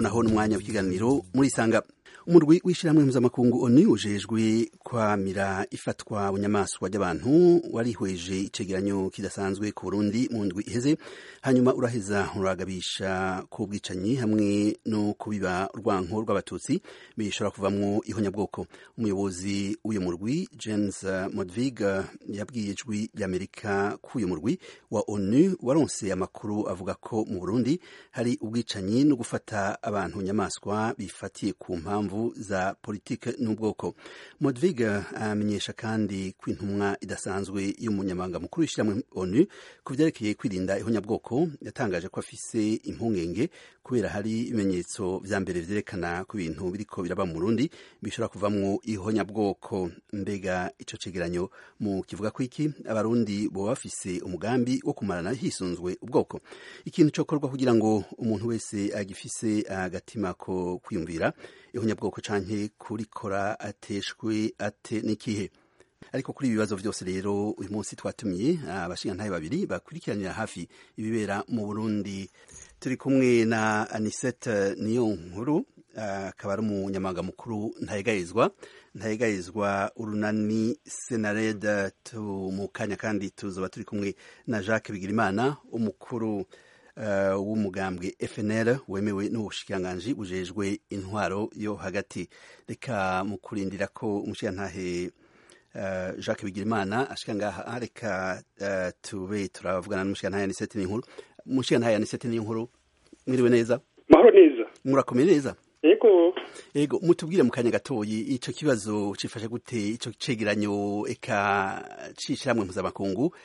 naho n'umwanya w'ikiganiro muri sanga umurwi w'ishyirahamwe mpuzamakungu ONU ujejwe kwamira ifatwa bunyamaswa ry'abantu warihweje icegeranyo kidasanzwe ku Burundi mu ndwi iheze hanyuma uraheza uragabisha ku bwicanyi hamwe no kubiba urwanko rw'abatutsi bishobora kuvamwo ihonyabwoko. Umuyobozi w'uyu murwi James Modvig yabwiye ijwi ry'Amerika ko uyu murwi wa ONU waronse amakuru avuga ko mu Burundi hari ubwicanyi no gufata abantu nyamaswa bifatiye ku mpamvu za politike n'ubwoko. Modvig amenyesha kandi ko intumwa idasanzwe y'umunyamabanga mukuru w'ishyirahamwe ONU ku vyerekeye kwirinda ihonyabwoko yatangaje ko afise impungenge kubera hari ibimenyetso vya mbere vyerekana ko ibintu biriko biraba mu Burundi bishobora kuvamwo ihonyabwoko. Mbega ico cegeranyo mu kivuga ko iki abarundi bo bafise umugambi wo kumarana hisunzwe ubwoko. Ikintu cokorwa kugira ngo umuntu wese agifise agatima ko kwiyumvira ihonyabwoko canke kurikora ateshwe ate n'ikihe. Ariko kuri ibibazo vyose rero uyu munsi twatumiye abashingantahe babiri bakurikiranira hafi ibibera mu Burundi. Turi kumwe na Anicette Niyonkuru akaba ari umunyamabanga mukuru ntayegayezwa urunani Senared mu kanya, kandi tuzoba turi kumwe na Jacques Bigirimana umukuru w'umugambwe FNL wemewe n'ubushikiranganji bujejwe intwaro yo hagati. Reka mu kurindira ko umushikirantahe Jacques Bigirimana ashika ngaha, reka tube turavugana n'umushikirantahe Anicette Niyonkuru. Umushikirantahe Anicette Niyonkuru, mwiriwe neza? Mahoro neza. Murakomeye neza? Ego, mutubwire mu kanya gatoyi ico kibazo cifashe gute, ico cegeranyo eka cishiramwe mpuzamakungu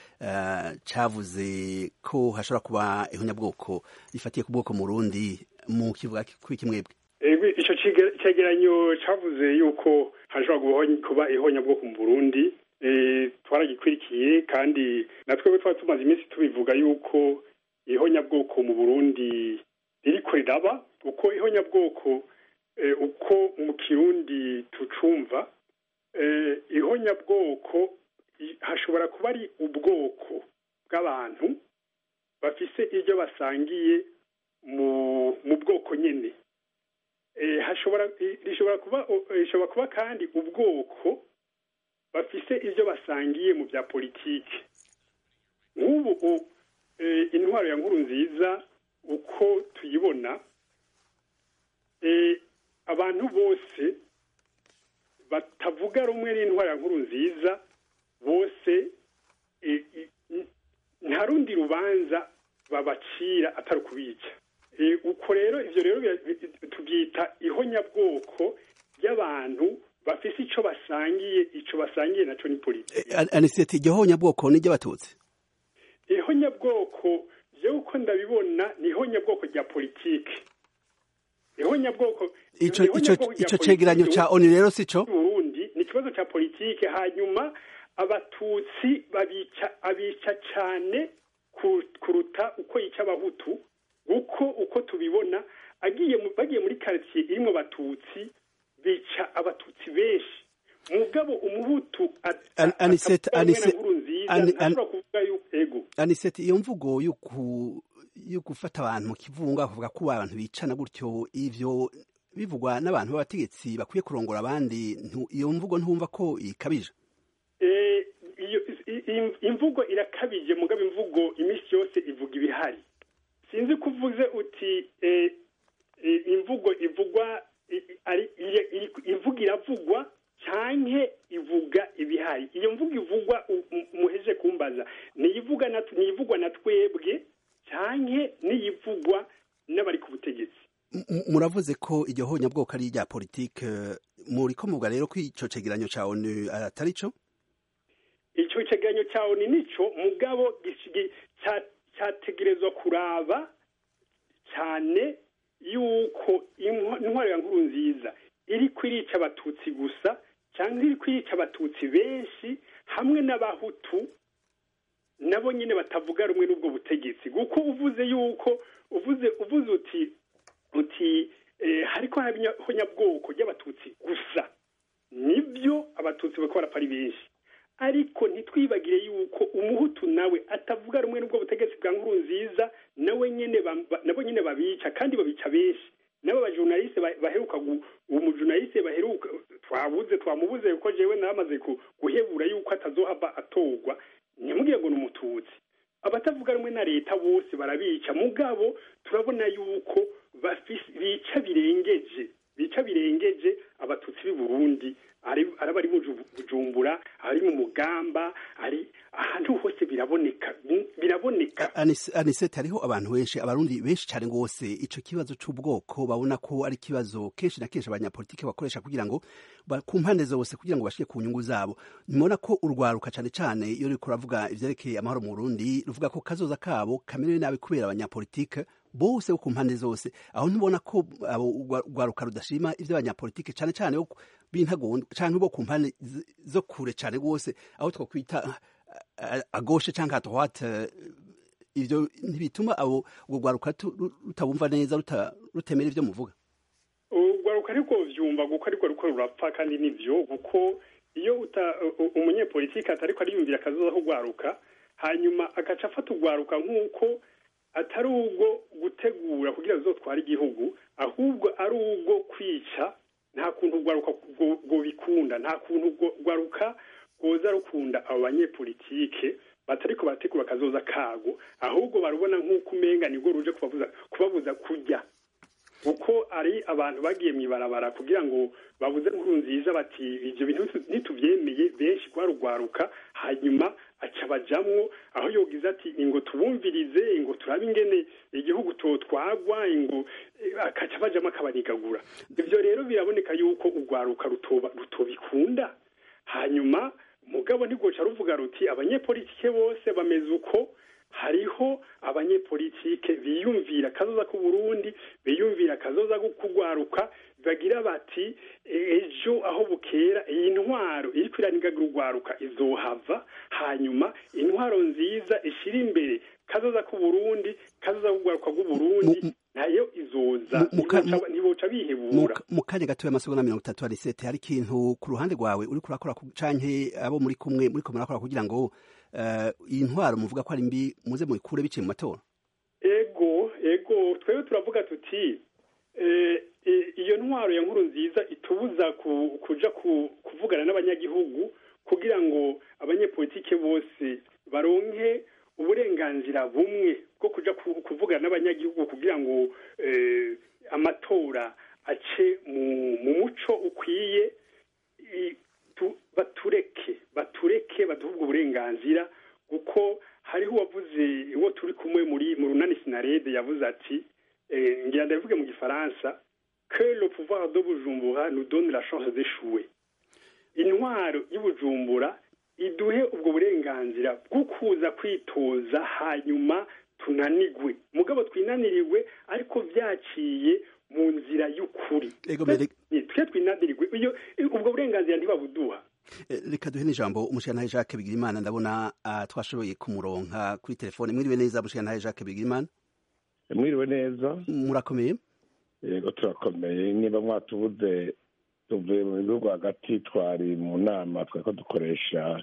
cavuze ko hashobora kuba ihonyabwoko rifatiye ku bwoko mu Burundi, mu kivuga kwiki mwebwe? Ego, ico cegeranyo cavuze yuko hashobora kuba ihonyabwoko mu Burundi, twaragikwirikiye kandi natwe twari tumaze iminsi tubivuga yuko ihonyabwoko mu Burundi ririko riraba, uko ihonyabwoko uko mu Kirundi tucumva, ihonyabwoko hashobora kuba ari ubwoko bw'abantu bafise ibyo basangiye mu bwoko nyene. Rishobora kuba kandi ubwoko bafise ibyo basangiye mu bya politike. Nk'ubu intwaro ya Nkurunziza uko tuyibona, abantu bose batavuga rumwe n'intwaro ya Nkurunziza bose nta rundi rubanza babacira atari kubica. Uko rero ivyo rero tubyita ihonyabwoko ry'abantu bafise ico basangiye naco ni politike. Anicette, iryo honyabwoko ni ry'abatutsi? Ihonyabwoko jewe uko ndabibona ni ihonyabwoko rya politike. Ico cegeranyo ca ONU rero sico? Burundi ni ikibazo ca politike, hanyuma abatutsi abica cane kuruta uko yica abahutu. Uko tubibona bagiye muri quartier irimo abatutsi bica abatutsi benshi. Mugabo umuhutu Anicette, iyo mvugo yo gufata abantu mu kivunga kuvuga ko abantu bicana gutyo, ivyo bivugwa n'abantu b'abategetsi bakwiye kurongora abandi, iyo mvugo ntumva ko ikabije? Imvugo irakabije, mugabo imvugo imisi yose ivuga ibihari. Sinzi kuvuze uti imvugo ivugwa imvugo iravugwa canke ivuga ibihari. Iyo mvugo ivugwa muheje kumbaza niyivugwa na twebwe canke niyivugwa n'abari ku butegetsi. Muravuze ko iryo honyabwoko ari irya politike, muriko muvuga rero ko ico cegeranyo ca ONU atari co? Ico cegeranyo ca ONU nico, mugabo cyategerezwa kuraba cyane yuko intwaro ya Nkurunziza iri kwirica abatutsi gusa cyangwa iri kwirica abatutsi benshi hamwe n'abahutu nabo nyine batavuga rumwe n'ubwo butegetsi. Kuko uvuze uti hariko honyabwoko ry'abatutsi gusa, nibyo abatutsi bako barapfa ari benshi, ariko ntitwibagire yuko umuhutu nawe atavuga rumwe n'ubwo butegetsi bwa Nkurunziza nabo nyene babica, kandi babica benshi. Nabo baheruka umujurnaliste baheruka twamubuze kuko jewe namaze guhebura yuko atazohaba atorwa ntimugiye ngo n'umututsi abatavuga rumwe na leta bose barabica mugabo turabona yuko bica birengeje abatutsi b'i Burundi arabari mu Bujumbura ari mu Mugamba ari ahantu hose biraboneka Anisete hariho abantu benshi abarundi benshi cyane gose ico kibazo c'ubwoko babona ko ari kibazo kenshi na kenshi abanyapolitike bakoresha kugira ngo ku mpande zose kugira ngo bashike ku nyungu zabo nimona ko urwaruka cyane cyane iyo riko ravuga ivyerekeye amahoro mu Burundi ruvuga ko kazoza kabo kamerewe nabi kubera abanyapolitike bose ku mpande zose aho ntubona ko urwaruka rudashima ivyo abanyapolitike cyane cyane bintagondo canke bo ku mpande zo kure cyane gose aho twokwita à gauche cyangwa à droite ivyo ntibituma abo urwaruka rutabumva neza rutemera ivyo muvuga urwaruka ariko vyumva guko ariko rurapfa kandi nivyo kuko iyo umunyepolitike atariko ariyumvira akazoza kugwaruka hanyuma agaca afata urwaruka nk'uko atari ubwo gutegura kugira bizotwara igihugu ahubwo ari ubwo kwica nta kuntu urwaruka ngo bikunda nta kuntu urwaruka goza rukunda abo banyepolitike batariko barategura akazoza kago ahubwo barubona nk'uko umenga nibwo ruje kubabuza kurya uko ari abantu bagiye mwibarabara kugira ngo babuze inkuru nziza bati ivyo bintu ntituvyemeye benshi kwarugwaruka hanyuma aca bajamwo aho yogize ati ingo tubumvirize ingo turabe ingene igihugu totwagwa ingo akaca bajamwo akabanigagura ivyo rero biraboneka yuko urwaruka rutobikunda hanyuma mugabo ntigoca ruvuga ruti abanyepolitike bose bameze uko hariho abanyepolitike biyumvira kazoza ku Burundi biyumvira kazoza kugwaruka bagira bati ejo aho bukera iyi ntwaro iri kwiranigagira urwaruka izohava hanyuma intwaro nziza ishira imbere kazoza ku Burundi kazoza kugwaruka ku Burundi nayo izoza ntiboca bihebura mu kanya gatoya amasegonda 30 Anisete hari ikintu ku ruhande rwawe uri kurakora canke abo muri kumwe muri ko murakora kugira ngo iyi ntwaro muvuga ko ari mbi muze muyikure biciye mu matora ego twebwe turavuga tuti iyo ntwaro ya nkuru nziza itubuza kuja kuvugana n'abanyagihugu kugira ngo abanyepolitike bose baronke uburenganzira bumwe bwo kuja kuvugana n'abanyagihugu kugira ngo amatora ace mu muco ukwiye batureke baduhubwa uburenganzira kuko hariho uwavuze uwo turi kumwe mu runani Sinarede yavuze ati ngira ndavuge mu gifaransa que le pouvoir de Bujumbura nous donne la chance d'échouer intwaro y'Ubujumbura iduhe ubwo burenganzira bwo kuza kwitoza hanyuma tunanigwe mugabo twinaniriwe ariko vyaciye mu nzira y'ukuri twe twinaniriwe ubwo burenganzira ntibabuduha reka duhe n'ijambo umushyiranahe Jacques Bigirimana ndabona twashoboye kumuronka kuri telefone mwiriwe neza umushyiranahe Jacques Bigirimana mwiriwe neza murakomeye yego turakomeye niba mwatubuze tuvuye mu bihugu hagati twari mu nama twariko dukoresha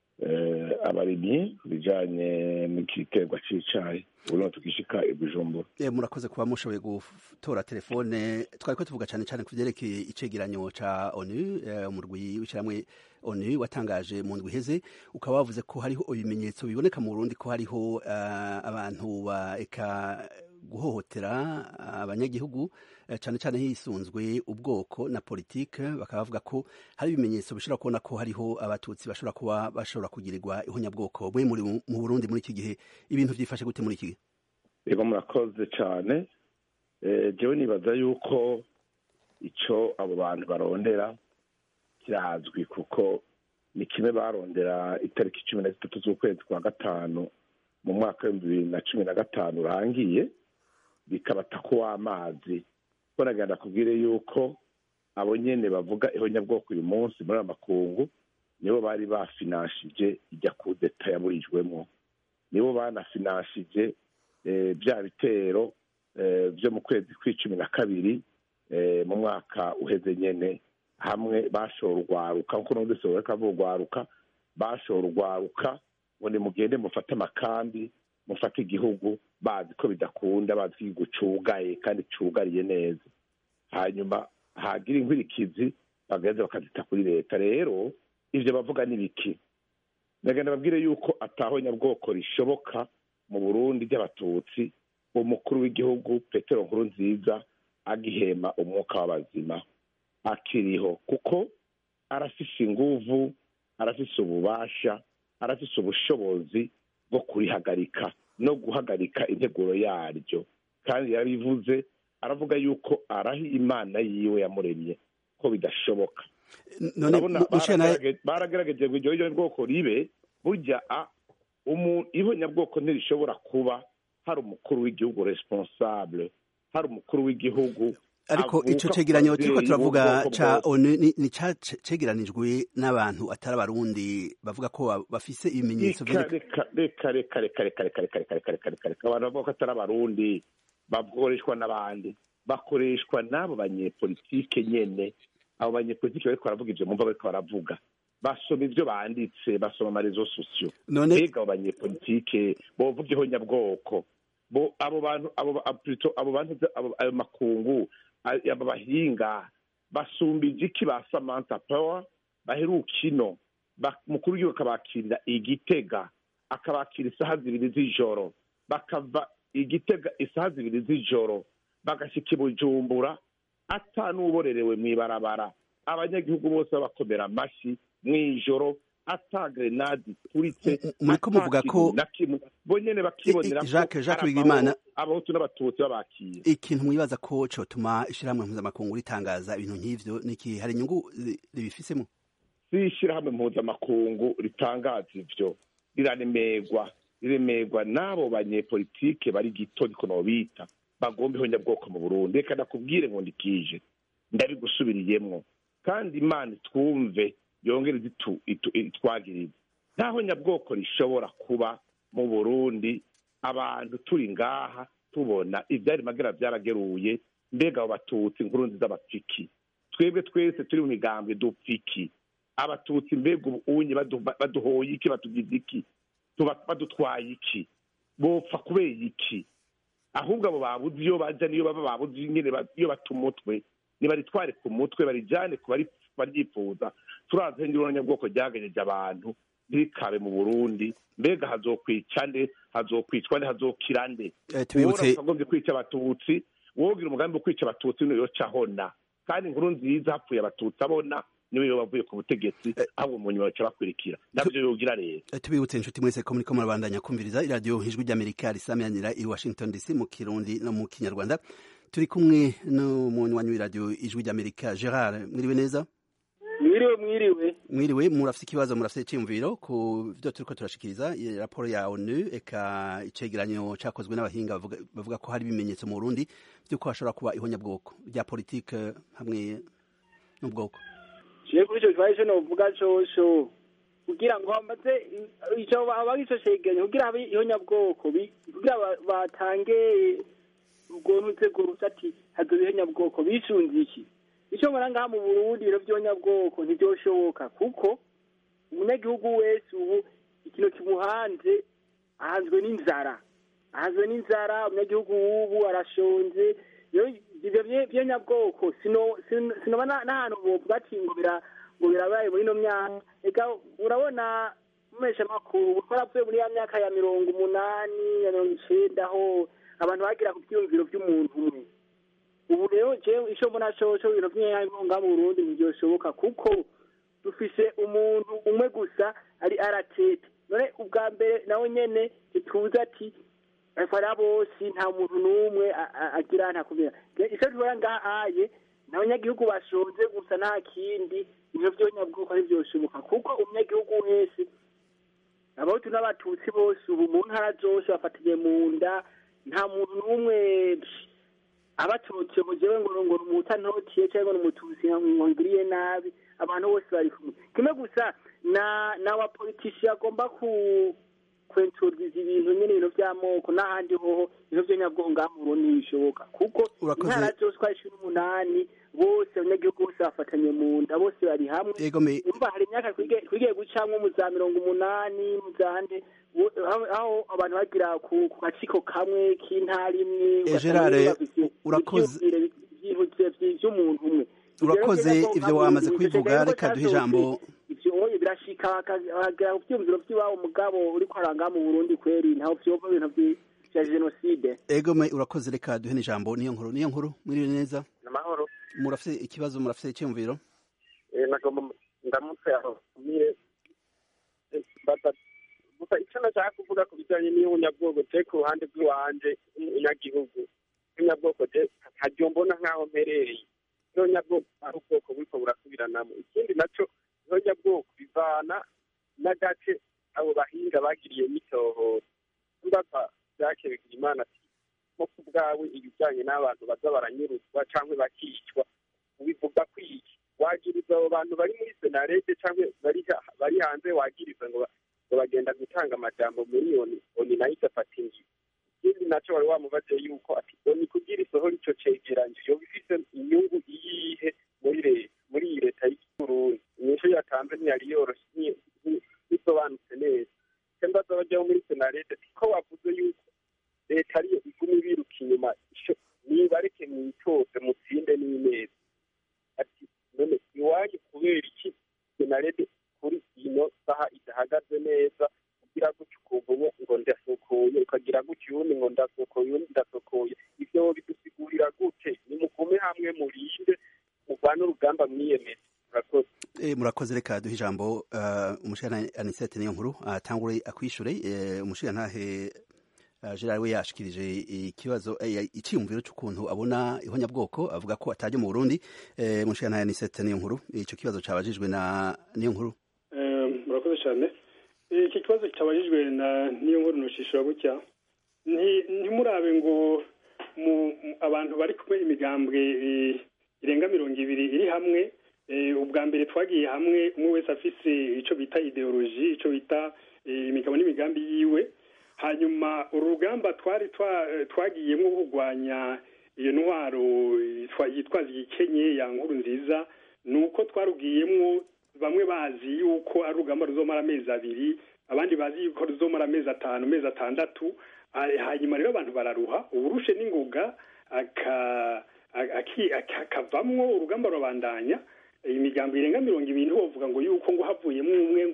abarimyi bijanye n'igiterwa c'icayi uno tukishika i Bujumbura murakoze kuba mushoboye gutora telefone twariko tuvuga cyane cyane kuvyerekeye icegeranyo ca ONU umurwi w'ishiramwe ONU watangaje mu ndwi iheze ukaba wavuze ko hariho ibimenyetso biboneka mu Burundi ko hariho abantu eka guhohotera abanyagihugu cyane cyane hisunzwe ubwoko na politike bakaba bavuga ko hari ibimenyetso bishobora kubona ko hariho abatutsi bashobora kugirirwa ihonyabwoko bwe mu Burundi muri iki gihe ibintu byifashe gute muri iki gihe yego murakoze cyane jewe nibaza yuko ico abo bantu barondera kirazwi kuko ni kimwe barondera itariki 13 z'ukwezi kwa gatanu mu mwaka wa 2015 urangiye bikabata ko amazi baragenda kubwire yuko abo nyene bavuga ihonyabwoko uyu munsi muri amakungu nibo bari bafinanshije ijya kudeta yaburijwemo nibo banafinanshije bya bitero byo mu kwezi kw'icumi na kabiri mu mwaka uheze nyene hamwe bashorwaruka nkuko numvise bakavugwaruka bashorwaruka ngo ni mugende mufate amakambi mufate igihugu bazi ko bidakunda bazi ko cugaye kandi cugariye neza hanyuma hagira inkurikizi bagaheza bakazita kuri leta. Rero ivyo bavuga ni biki? Ndagenda babwire yuko atahonyabwoko rishoboka mu Burundi ry'abatutsi umukuru w'igihugu Petero Nkurunziza agihema umwuka w'abazima akiriho, kuko arafise inguvu, arafise ububasha, arafise ubushobozi bwo kurihagarika no guhagarika integuro yaryo. Kandi yarabivuze, aravuga yuko arahi Imana yiwe yamuremye ko bidashoboka. Baragerageje ngo iryo bwoko ribe, burya ihonyabwoko ntirishobora kuba hari umukuru w'igihugu responsable, hari umukuru w'igihugu. Ariko ico cegeranyo turiko turavuga ca ONU ni cegeranijwe n'abantu atari abarundi bavuga ko bafise ibimenyetso reka abantu bavuga ko atari abarundi bakoreshwa n'abandi, bakoreshwa n'abo banyepolitike nyene. Abo banyepolitike bariko baravuga ivyo mumva bariko baravuga, basoma ivyo banditse, basoma amarezo sosiyo. Mbega abo banyepolitike bovuga ihonyabwoko, abo bantu ayo makungu, abo bahinga basumbije iki ba Samantha Power baheruka ino mukuru w'igihugu akabakirira Igitega, akabakira isaha 2 z'ijoro, bakava Igitega isaha 2 z'ijoro bagashika i Bujumbura atanuborerewe mw'ibarabara, abanyagihugu bose bakomera amashi mw'ijoro, ata grenade turitse. Muriko muvuga ko bonyene bakibonera Jacques Bigimana abahutu n'abatutsi babakiye. Ikintu mwibaza ko cotuma ishirahamwe mpuzamakungu ritangaza ibintu nk'ivyo niki, hari inyungu ribifisemo? Si ishirahamwe mpuzamakungu ritangaza ivyo, riremegwa n'abo banyepolitike bari gito niko nobita bagomba ihonyabwoko mu Burundi. Reka nakubwire ngo ndikije ndabigusubiriyemwo, kandi Imana twumve yongere itwagirize. Nta honyabwoko rishobora kuba mu Burundi abantu turi ngaha tubona ivyari magera vyarageruye. Mbega abo batutsi Nkurunziza bapfiki, twebwe twese turi mu migambwe dupfiki, abatutsi mbega ubunye baduhoye iki, batugize iki, badutwaye iki, bopfa kubera iki? Ahubwo abo babuze iyo baja niyo baba babuze nyene, iyo batumutwe nibaritware ku mutwe barijane ku baryifuza. Turazi ihonyabwoko ryagejeje abantu ntikabe mu Burundi. Mbega hazokwica nde, hazokwicwa nde, hazokira nde? Tubibutse agombye kwica abatutsi, wogira umugambi wo kwica abatutsi niyo yoca hona, kandi Nkurunziza hapfuye abatutsi abona niwe yo bavuye ku butegetsi, ahubwo mu nyuma baca bakurikira. Navyo yogira rero. Tubibutse inshuti mwese ko muriko murabandanya kumviriza iradiyo Ijwi ry'Amerika risamyanira i Washington DC mu Kirundi no mu Kinyarwanda. Turi kumwe n'umunywanyi w'iradiyo Ijwi ry'Amerika Gerard. Mwiriwe neza? Mwiriwe. Murafise ikibazo, murafise iciyumviro ku vyo turiko turashikiriza raporo ya ONU, eka icegeranyo cakozwe n'abahinga bavuga ko hari ibimenyetso mu Burundi vy'uko hashobora kuba ihonyabwoko rya politike hamwe n'ubwoko. Kuri ico kibazo novuga coco kugira ngo bamaze ico abagico cegeranyo kugira habe ihonyabwoko, kugira batange ubwonutse ati hazobe ihonyabwoko bisunze iki. Ico mbona ngaha mu Burundi ibintu vy'ihonyabwoko ntivyoshoboka, kuko umunyagihugu wese ubu ikintu kimuhanze ahanzwe n'inzara. Umunyagihugu ubu arashonje. Ivyo vy'ihonyabwoko sinoba n'ahantu bovuga ati ngo birabaye muri ino myaka. Eka urabona mumesha makuru twaravuye muri ya myaka ya 80 ya 90 aho abantu bagira ku vyiyumviro vy'umuntu umwe. Ubu rero jewe ico mbona coco ibintu vy'ihonyabwoko mu Burundi ntivyoshoboka, kuko dufise umuntu umwe gusa ari aratete. None ubwa mbere nawe nyene tuzi ati afara bose nta muntu n'umwe agira ntakubira. Ico tubona ngahaye n'abanyagihugu bashonje gusa, nta kindi. Ivyo vy'ihonyabwoko ntivyoshoboka, kuko umunyagihugu wese, abahutu n'abatutsi bose ubu mu ntara zose bafatiye mu nda, nta muntu n'umwe abatutsi mu jewe ngo umuhuta ntotiye cyangwa n'umututsi ngiriye nabi. Abantu bose bari kumwe. Kimwe gusa na wa politician agomba kwenturwiza ibintu nyene, ibintu vy'amoko n'ahandi hoho ibintu vy'ihonyabwoko ngaha mu Burundi ntibishoboka, kuko intara zose kwa 18 bose abanyagihugu bose bafatanye mu nda, bose bari hamwe. Umva hari imyaka twigiye gucamwo mu za 80 mu zande aho abantu bagira ku gaciko kamwe k'intara imwe. Gerard, urakoze vy'umuntu umwe. Urakoze ivyo wamaze kwivuga, reka duhe ijambo ivyo birashika hagera kuvyumviro vy'iwabo mugabo uriko aranga mu Burundi kweri ntaho vyova ibintu vya genocide. Egome urakoze, reka duhe ijambo niyo nkuru mwiriwe neza. Namahoro. Murafite ikibazo, murafite icyumviro? Nagomba ndamutse aho mire gusa icyo nashaka kuvuga ku bijyanye n'ubunyabwoko je ku ruhande rw'iwanje umunyagihugu ubunyabwoko je ntaryo mbona nk'aho mperereye n'ubunyabwoko ari ubwoko buriko burasubiranamo. Ikindi naco ubunyabwoko bivana n'agace abo bahinga bagiriye n'itohoza. Mbaga Jacques Bigirimana ati nko ku bwawe ibijyanye n'abantu baza baranyuruzwa canke bakicwa ubivuga kwiki? Wagiriza abo bantu bari muri senarete cyangwa bari hanze, wagiriza ngo bagenda gutanga amajambo miliyoni oni nayo igafata inzu. Ikindi nacyo wari wamubaze yuko ati oni kugira isohora ico cegeranyo yo bifite inyungu iyihe muri iyi leta y'Uburundi. Inyishu yatanze ntiyari yoroshe bisobanutse neza. Mbaza abajyaho muri senarete ko wavuze yuko leta ariyo iguma ibiruka inyuma, nibareke mwitoze mutsinde n'ineza. Ati none iwanyu kubera iki senarete kuri ino saha idahagaze neza, ugira gutyo ukumva ngo ndasukuye, ukagira gutyo ubundi ngo ndasukuye, ubundi ndasukuye. Ivyo bidusigurira gute? Nimugume hamwe murinde murwane urugamba mwiyemeje. Murakoze. Murakoze, reka duhe ijambo umushikana Anisette niyo nkuru atangure akwishure. Umushikantahe Gerard we yashikirije ikibazo iciyumviro cy'ukuntu abona ihonyabwoko, avuga ko ataje mu Burundi. Umushikana Anisette niyo nkuru, ico kibazo cabajijwe na niyo nkuru. Murakoze cyane. Iki kibazo cyabajijwe na niyo nkuru nushishura gutya, ntimurabe ngo abantu bari kumwe imigambwe irenga 200 iri hamwe. Ubwa mbere twagiye hamwe, umwe wese afise ico bita ideology, ico bita imigabo n'imigambi yiwe. Hanyuma urugamba twagiyemo kurwanya iyo ntwaro yitwaza igikenye ya nkuru nziza, nuko twarugiyemo bamwe bazi yuko ari urugamba ruzomara amezi 2, abandi bazi yuko ruzomara amezi 5, amezi 6. Hanyuma rero abantu bararuha, uburushe n'ingoga akavamwo urugamba rubandanya. Imigambo irenga 200 bavuga ngo yuko ngo havuyemo umwe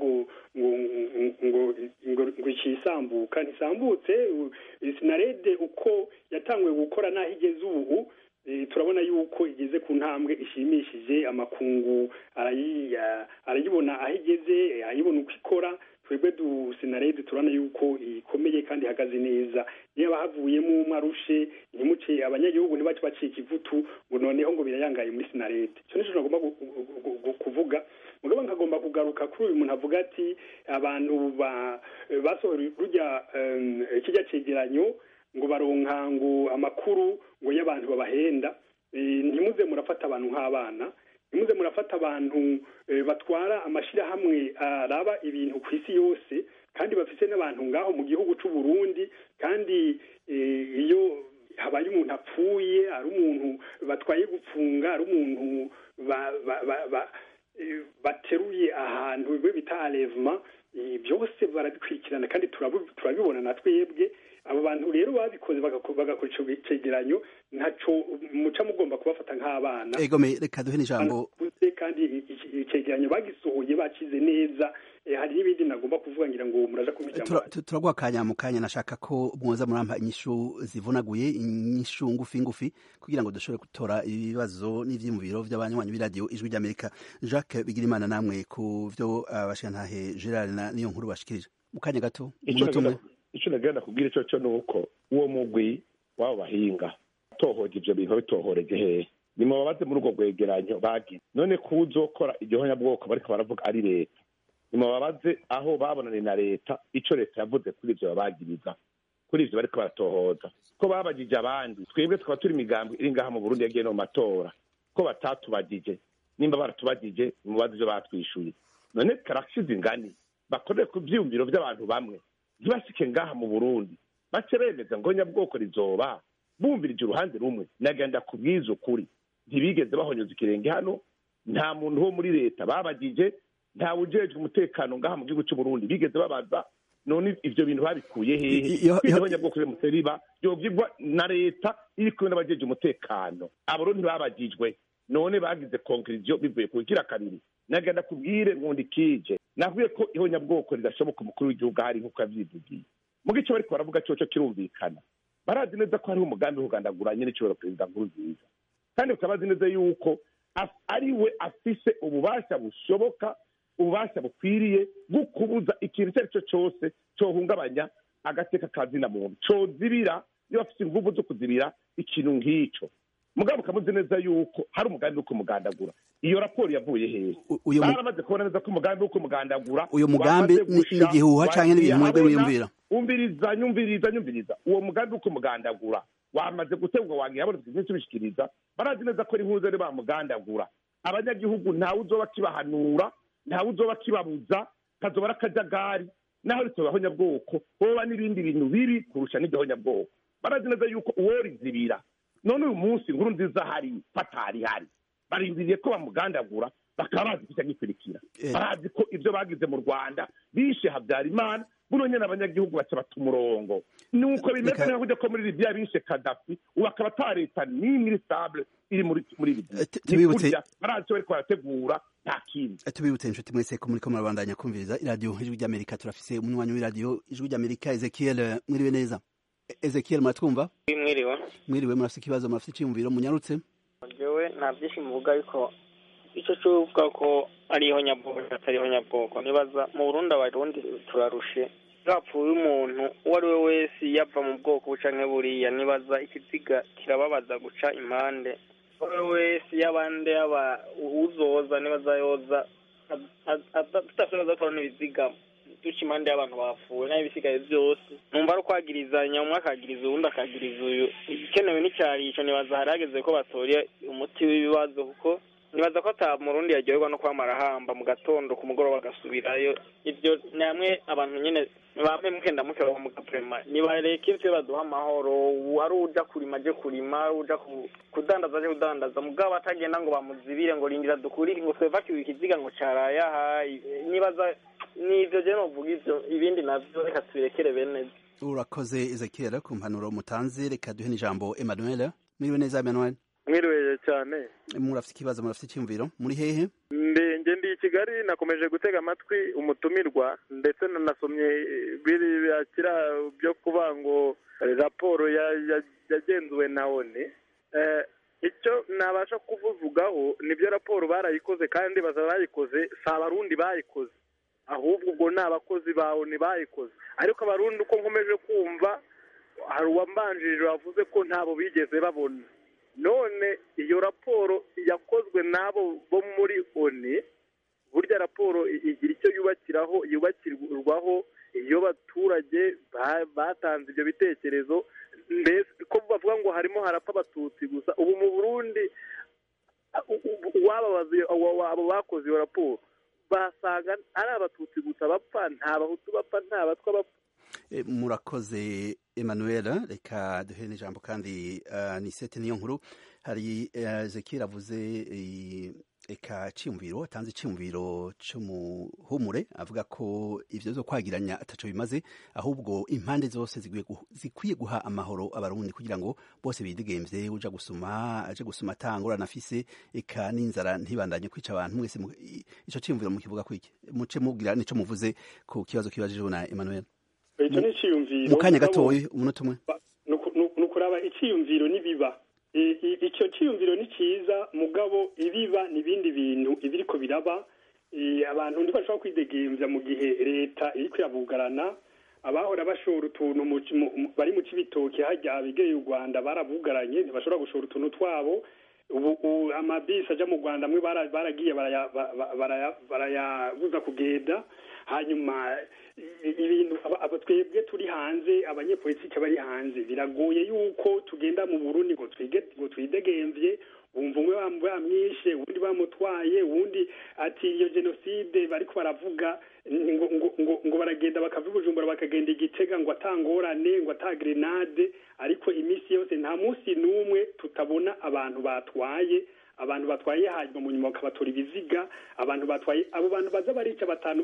ngo ikisambuka ntisambutse. Sinarede uko yatangwe gukora naho igeze ubu, turabona yuko igeze ku ntambwe ishimishije. Amakungu arayibona aho igeze, ayibona uko ikora. Twebwe Sinarede turabona yuko ikomeye kandi ihagaze neza. Niba havuyemo umwarushe ntimuce abanyagihugu ntibace bacika ivutu ngo noneho ngo birayangaye muri Sinarede. Cyo nico nagomba kuvuga. Mugabo nkagomba kugaruka kuri uyu muntu avuga ati abantu basohora rujya kijya cegeranyo ngo baronka ngo amakuru ngo y'abantu babahenda. Ntimuze murafata abantu nk'abana, ntimuze murafata abantu batwara amashirahamwe araba ibintu ku isi yose, kandi bafise n'abantu ngaho mu gihugu c'u Burundi. Kandi iyo habaye umuntu apfuye, ari umuntu batwaye gupfunga, ari umuntu bateruye ahantu bita enlèvement, byose barabikurikirana kandi turabibona na twebwe. Abo bantu rero babikoze bagakora ico cegeranyo, ntaco muca mugomba kubafata nk'abana. Egome, reka duhe n'ijambo. Kandi icegeranyo bagisohoye bakize neza. Hari n'ibindi nagomba kuvuga ngira ngo muraja kumijambo. Turagwa kanya mu kanya, nashaka ko mwoza murampa inyishu zivunaguye, inyishu ngufi kugira ngo dushobore gutora ibibazo n'ivyimubiro by'abanywanyi b'iradio Ijwi ry'Amerika. Jacques Bigirimana, namwe ku vyo abashikantahe Gerard na niyo nkuru bashikirije mu kanya gato. Ico nagenda kubwira ico nuko uwo mugwi wabo bahinga tohoje ivyo bintu bitohoreje hehe, nimubabaze muri urwo rwegeranyo bagize. None kuzokora igihonyabwoko bariko baravuga ari leta, nimubabaze aho babonane na leta ico leta yavuze kuri ivyo babagiriza, kuri ivyo bariko baratohoza. Ko babagije abandi, twebwe tukaba turi imigambi iri ngaha mu Burundi yagiye no matora, ko batatubagije. Nimba baratubagije mubaze ivyo batwishuye. None karashize ingani bakoreye ku vyiyumviro vy'abantu bamwe, ntibashike ngaha mu Burundi bace bemeza ngo nyabwoko rizoba bumvirije uruhande rumwe. Nagenda kubwiza ukuri, ntibigeze bahonyoza ikirenge hano. Nta muntu wo muri leta babagije, nta ujejwe umutekano ngaha mu gihugu cy'u Burundi bigeze babaza none ivyo bintu babikuye hehe kw'ihonyabwoko riba yovyigwa na leta iri kumwe n'abajeje umutekano abo rero ntibabajijwe none bagize conclusion bivuye ku kira kabiri nagenda kubwire nkundikije navuye ko ihonyabwoko ridashoboka umukuru w'igihugu hari nk'uko yavyivugiye mu gice bariko baravuga coco kirumvikana barazi neza ko hariho umugambi wo kugandagura nyene icobora perezida Nkurunziza kandi bakabazi neza yuko ari we afise ububasha bushoboka ububasha bukwiriye bwo kubuza ikintu icyo ari cyo cyose cyohungabanya agateka ka zina muntu cozibira iyo bafite inguvu zo kuzibira ikintu nk'icyo mugabo ukamuzi neza yuko hari umugambi wo kumugandagura iyo raporo yavuye hehe baramaze kubona neza ko umugambi wo kumugandagura uyu mugambi n'igihuha canke n'ibintu mwebwe mwiyumvira umviriza uwo mugambi wo kumugandagura wamaze gutegwa wagiye abona twese bishikiriza barazi neza ko ari impuzu ari bamugandagura abanyagihugu ntawe uzoba kibahanura ntawe uzoba kibabuza kazoba arakajagari naho ritobahonyabwoko hoba n'ibindi bintu bibi kurusha n'igihonyabwoko barazi neza yuko uwo rizibira none uyu munsi Nkurunziza hari patari hari barindiriye ko bamugandagura bakaba bazi kuca gikurikira barazi ko ivyo bagize mu Rwanda bishe Habyarimana buno nyene abanyagihugu baca bata umurongo nuko bimeze nka kujya ko muri Libya bishe Gaddafi ubu akaba atareta n'imwe stable iri muri Libya tubibutse barazi bariko barategura nta kindi tubibutse inshuti mwese ko muri ko murabandanya kumviriza iradiyo ijwi ry'Amerika turafise umunywanyi w'iradiyo ijwi ry'Amerika Ezekiel mwiriwe neza Ezekiel muratwumva mwiriwe murafise ikibazo murafise iciyumviro munyarutse jewe nta byinshi muvuga ariko icyo cyuvuga ko ariho nyabwoko atariho nyabwoko nibaza mu Burundi abarundi turarushe yapfuye umuntu uwo ari we wese yava mu bwoko bucanke buriya nibaza ikiziga kirababaza guca impande uwo ari we wese y'abandi yaba uzoza nibaza yoza tudashobora kubona ibiziga duca impande y'abantu bapfuye n'ibisigaye byose numva ari ukwagirizanya umwe akagiriza uwundi akagiriza uyu igikenewe n'icyarisho nibaza harageze ko batora umuti w'ibibazo kuko nibaza ko ata murundi yaryoherwa no kwamara hamba mu gatondo ku mugoroba agasubirayo ivyo namwe abantu nyene bamwe mukenda mukeba mu gaprema nibareke ivyo baduha amahoro ari uja kurima aje kurima uja kudandaza aje kudandaza mugabo atagenda ngo bamuzibire ngo rindira dukurire ngo tweva kibikiziga ngo caraya nibaza nivyo je novuga ivyo ibindi navyo reka tubirekere bene urakoze Ezekiel ku mpanuro mutanze reka duhe n'ijambo Emmanuel mwiriwe neza Emmanuel mwiriwe cyane murafite ikibazo murafite icyumviro muri hehe nge ndi i Kigali nakomeje gutega amatwi umutumirwa ndetse nanasomye birakira byo kuba ngo raporo yagenzuwe na ONU icyo nabasha kuvugaho nibyo raporo barayikoze kandi bazaba bayikoze si abarundi bayikoze ahubwo ubwo ni abakozi ba ONU bayikoze ariko abarundi uko nkomeje kumva hari uwambanjirije wavuze ko ntabo bigeze babona none iyo raporo yakozwe n'abo bo muri ONU burya raporo igira icyo yubakirwaho iyo abaturage batanze ibyo bitekerezo mbese ko bavuga ngo harimo harapfa abatutsi gusa ubu mu Burundi abo bakoze iyo raporo basanga ari abatutsi gusa bapfa nta bahutu bapfa nta batwa bapfa murakoze Emmanuel reka duhe n'ijambo kandi ni sete niyo nkuru hari Ezekiel avuze eka ciyumviro atanze ciyumviro cy'umuhumure avuga ko ivyo zo kwagiranya ataco bimaze ahubwo impande zose zikwiye guha amahoro abarundi kugira ngo bose bidigemvye uja gusuma aje gusuma tangura nafise eka n'inzara ntibandanye kwica abantu mwese ico ciyumviro mukivuga kwiki muce mubwira nico muvuze ku kibazo kibajijwe na Emmanuel icyo ni iciyumviro mu kanya gatoya umunota umwe nukuraba iciyumviro nibiba icyo ciyumviro ni cyiza mugabo ibiba n'ibindi bintu ibiriko biraba abantu ntibashobora kwidegemvya mu gihe leta iriko irabugarana abahora bashora utuntu bari mu Cibitoke hajya abigeye u Rwanda barabugaranye ntibashobora gushora utuntu twabo ubu amabisi aja mu Rwanda amwe baragiye barayabuza kugenda hanyuma ibintu twebwe turi hanze abanyepolitike bari hanze biragoye yuko tugenda mu Burundi ngo twidegemvye wumva umwe bamwishe uwundi bamutwaye uwundi ati iyo genocide bariko baravuga ngo baragenda bakava Bujumbura bakagenda Igitega ngo atangorane ngo atagrenade ariko imisi yose nta munsi n'umwe tutabona abantu batwaye abantu batwaye hanyuma mu nyuma bakabatora ibiziga, abantu batwaye abo bantu baza barica 5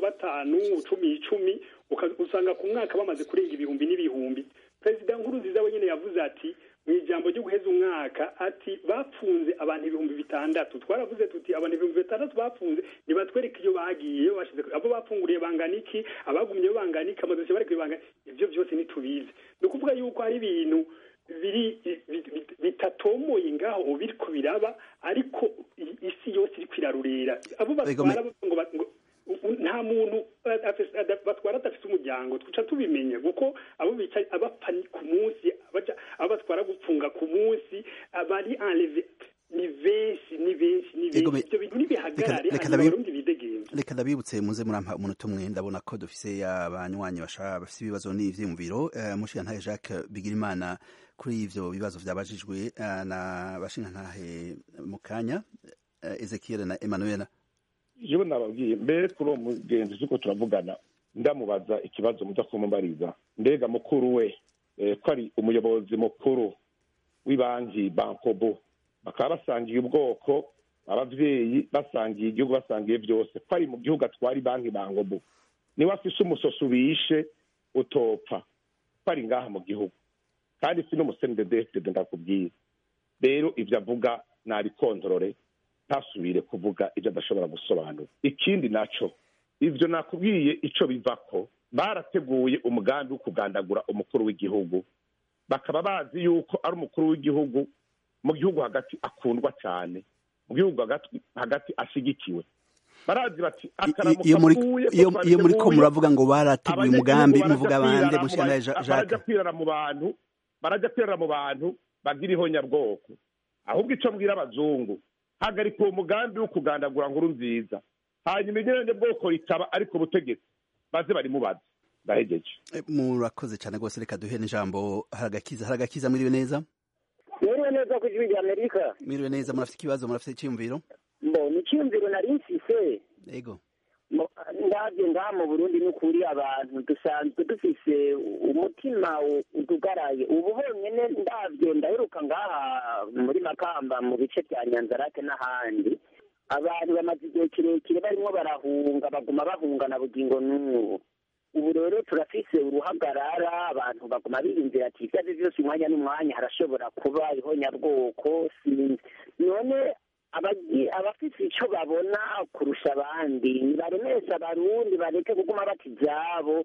10 usanga ku mwaka bamaze kurenga ibihumbi n'ibihumbi. Perezida Nkurunziza wenyine yavuze ati mu ijambo ryo guheza umwaka ati bapfunze abantu 6,000. Twaravuze tuti abantu 6,000 bapfunze, nibatwereke iyo bagiye bashize abo bapfunguriye banganiki, abagumye banganiki, amadosi bari kwibanga, ivyo byose nitubize. No kuvuga yuko ari ibintu biri bitatomoye ngaho biriko biraba, ariko isi yose iri kwirarurira. Abo batwara ngo nta muntu batwara adafite umuryango, tuca tubimenya kuko abo bicaye abapfa ku munsi, abatwara gupfunga ku munsi, abari enleve ni benshi. Ibyo bintu nibihagarare abarundi bidegenza. Reka ndabibutse muze murampa umunota umwe, ndabona ko dufise abanywanyi bafise ibibazo n'ivyiyumviro. Mushiyantahe Jacques Bigirimana, kuri ivyo bibazo vyabajijwe na bashingantahe Mukanya, Ezekiel na Emmanuel. Jewe nababwiye mbere kuri uwo mugenzi uko turavugana, ndamubaza ikibazo mudakumubariza, mbega mukuru we ko ari umuyobozi mukuru w'ibanki Bankobo, bakaba basangiye ubwoko, abavyeyi basangiye igihugu, basangiye byose, ko ari mu gihugu atwara banki Bankobo, niwe afise umusoso ubishe utopfa, ko ari ngaha mu gihugu, kandi si n'umusenedefide ndakubwiye. Rero ivyo avuga nari kontrole, ntasubire kuvuga ibyo adashobora gusobanura. Ikindi naco, ivyo nakubwiye ico bivako, barateguye umugambi wo kugandagura umukuru w'igihugu, bakaba bazi yuko ari umukuru w'igihugu mu gihugu hagati akundwa cyane, mu gihugu hagati ashigikiwe. Barazi bati iyo muri ko muravuga ngo barateguye umugambi, muvuga bande mushana Jacques? Barajya kwirara mu bantu bagira ihonyabwoko. Ahubwo ico mbwira abazungu, hagarika uwo mugambi wo kugandagura Nkurunziza, hanyuma igerende bwoko ritaba ariko butegetsi baze bari mubaza. Ndahegeje. Murakoze cyane rwose, reka duhe n'ijambo Haragakiza. Mwiriwe neza? Mwiriwe neza ku Ijwi ry'Amerika. Mwiriwe neza, murafite ikibazo, murafite icyumviro? Ni icyumviro nari mfise. Yego. Ndabyo ngaha mu Burundi n'ukuri abantu dusanzwe dufise umutima utugaraye. Ubu honyine ndabyo ndaheruka ngaha muri Makamba mu bice bya Nyanzarake n'ahandi, abantu bamaze igihe kirekire barimo barahunga, baguma bahungana bugingo n'ubu. Ubu rero turafise uruhagarara, abantu baguma biyumvira ati ivyo byose umwanya n'umwanya harashobora kuba ihonyabwoko. None abafise ico babona kurusha abandi nibaremesha abarundi, bareke kuguma bati ivyabo,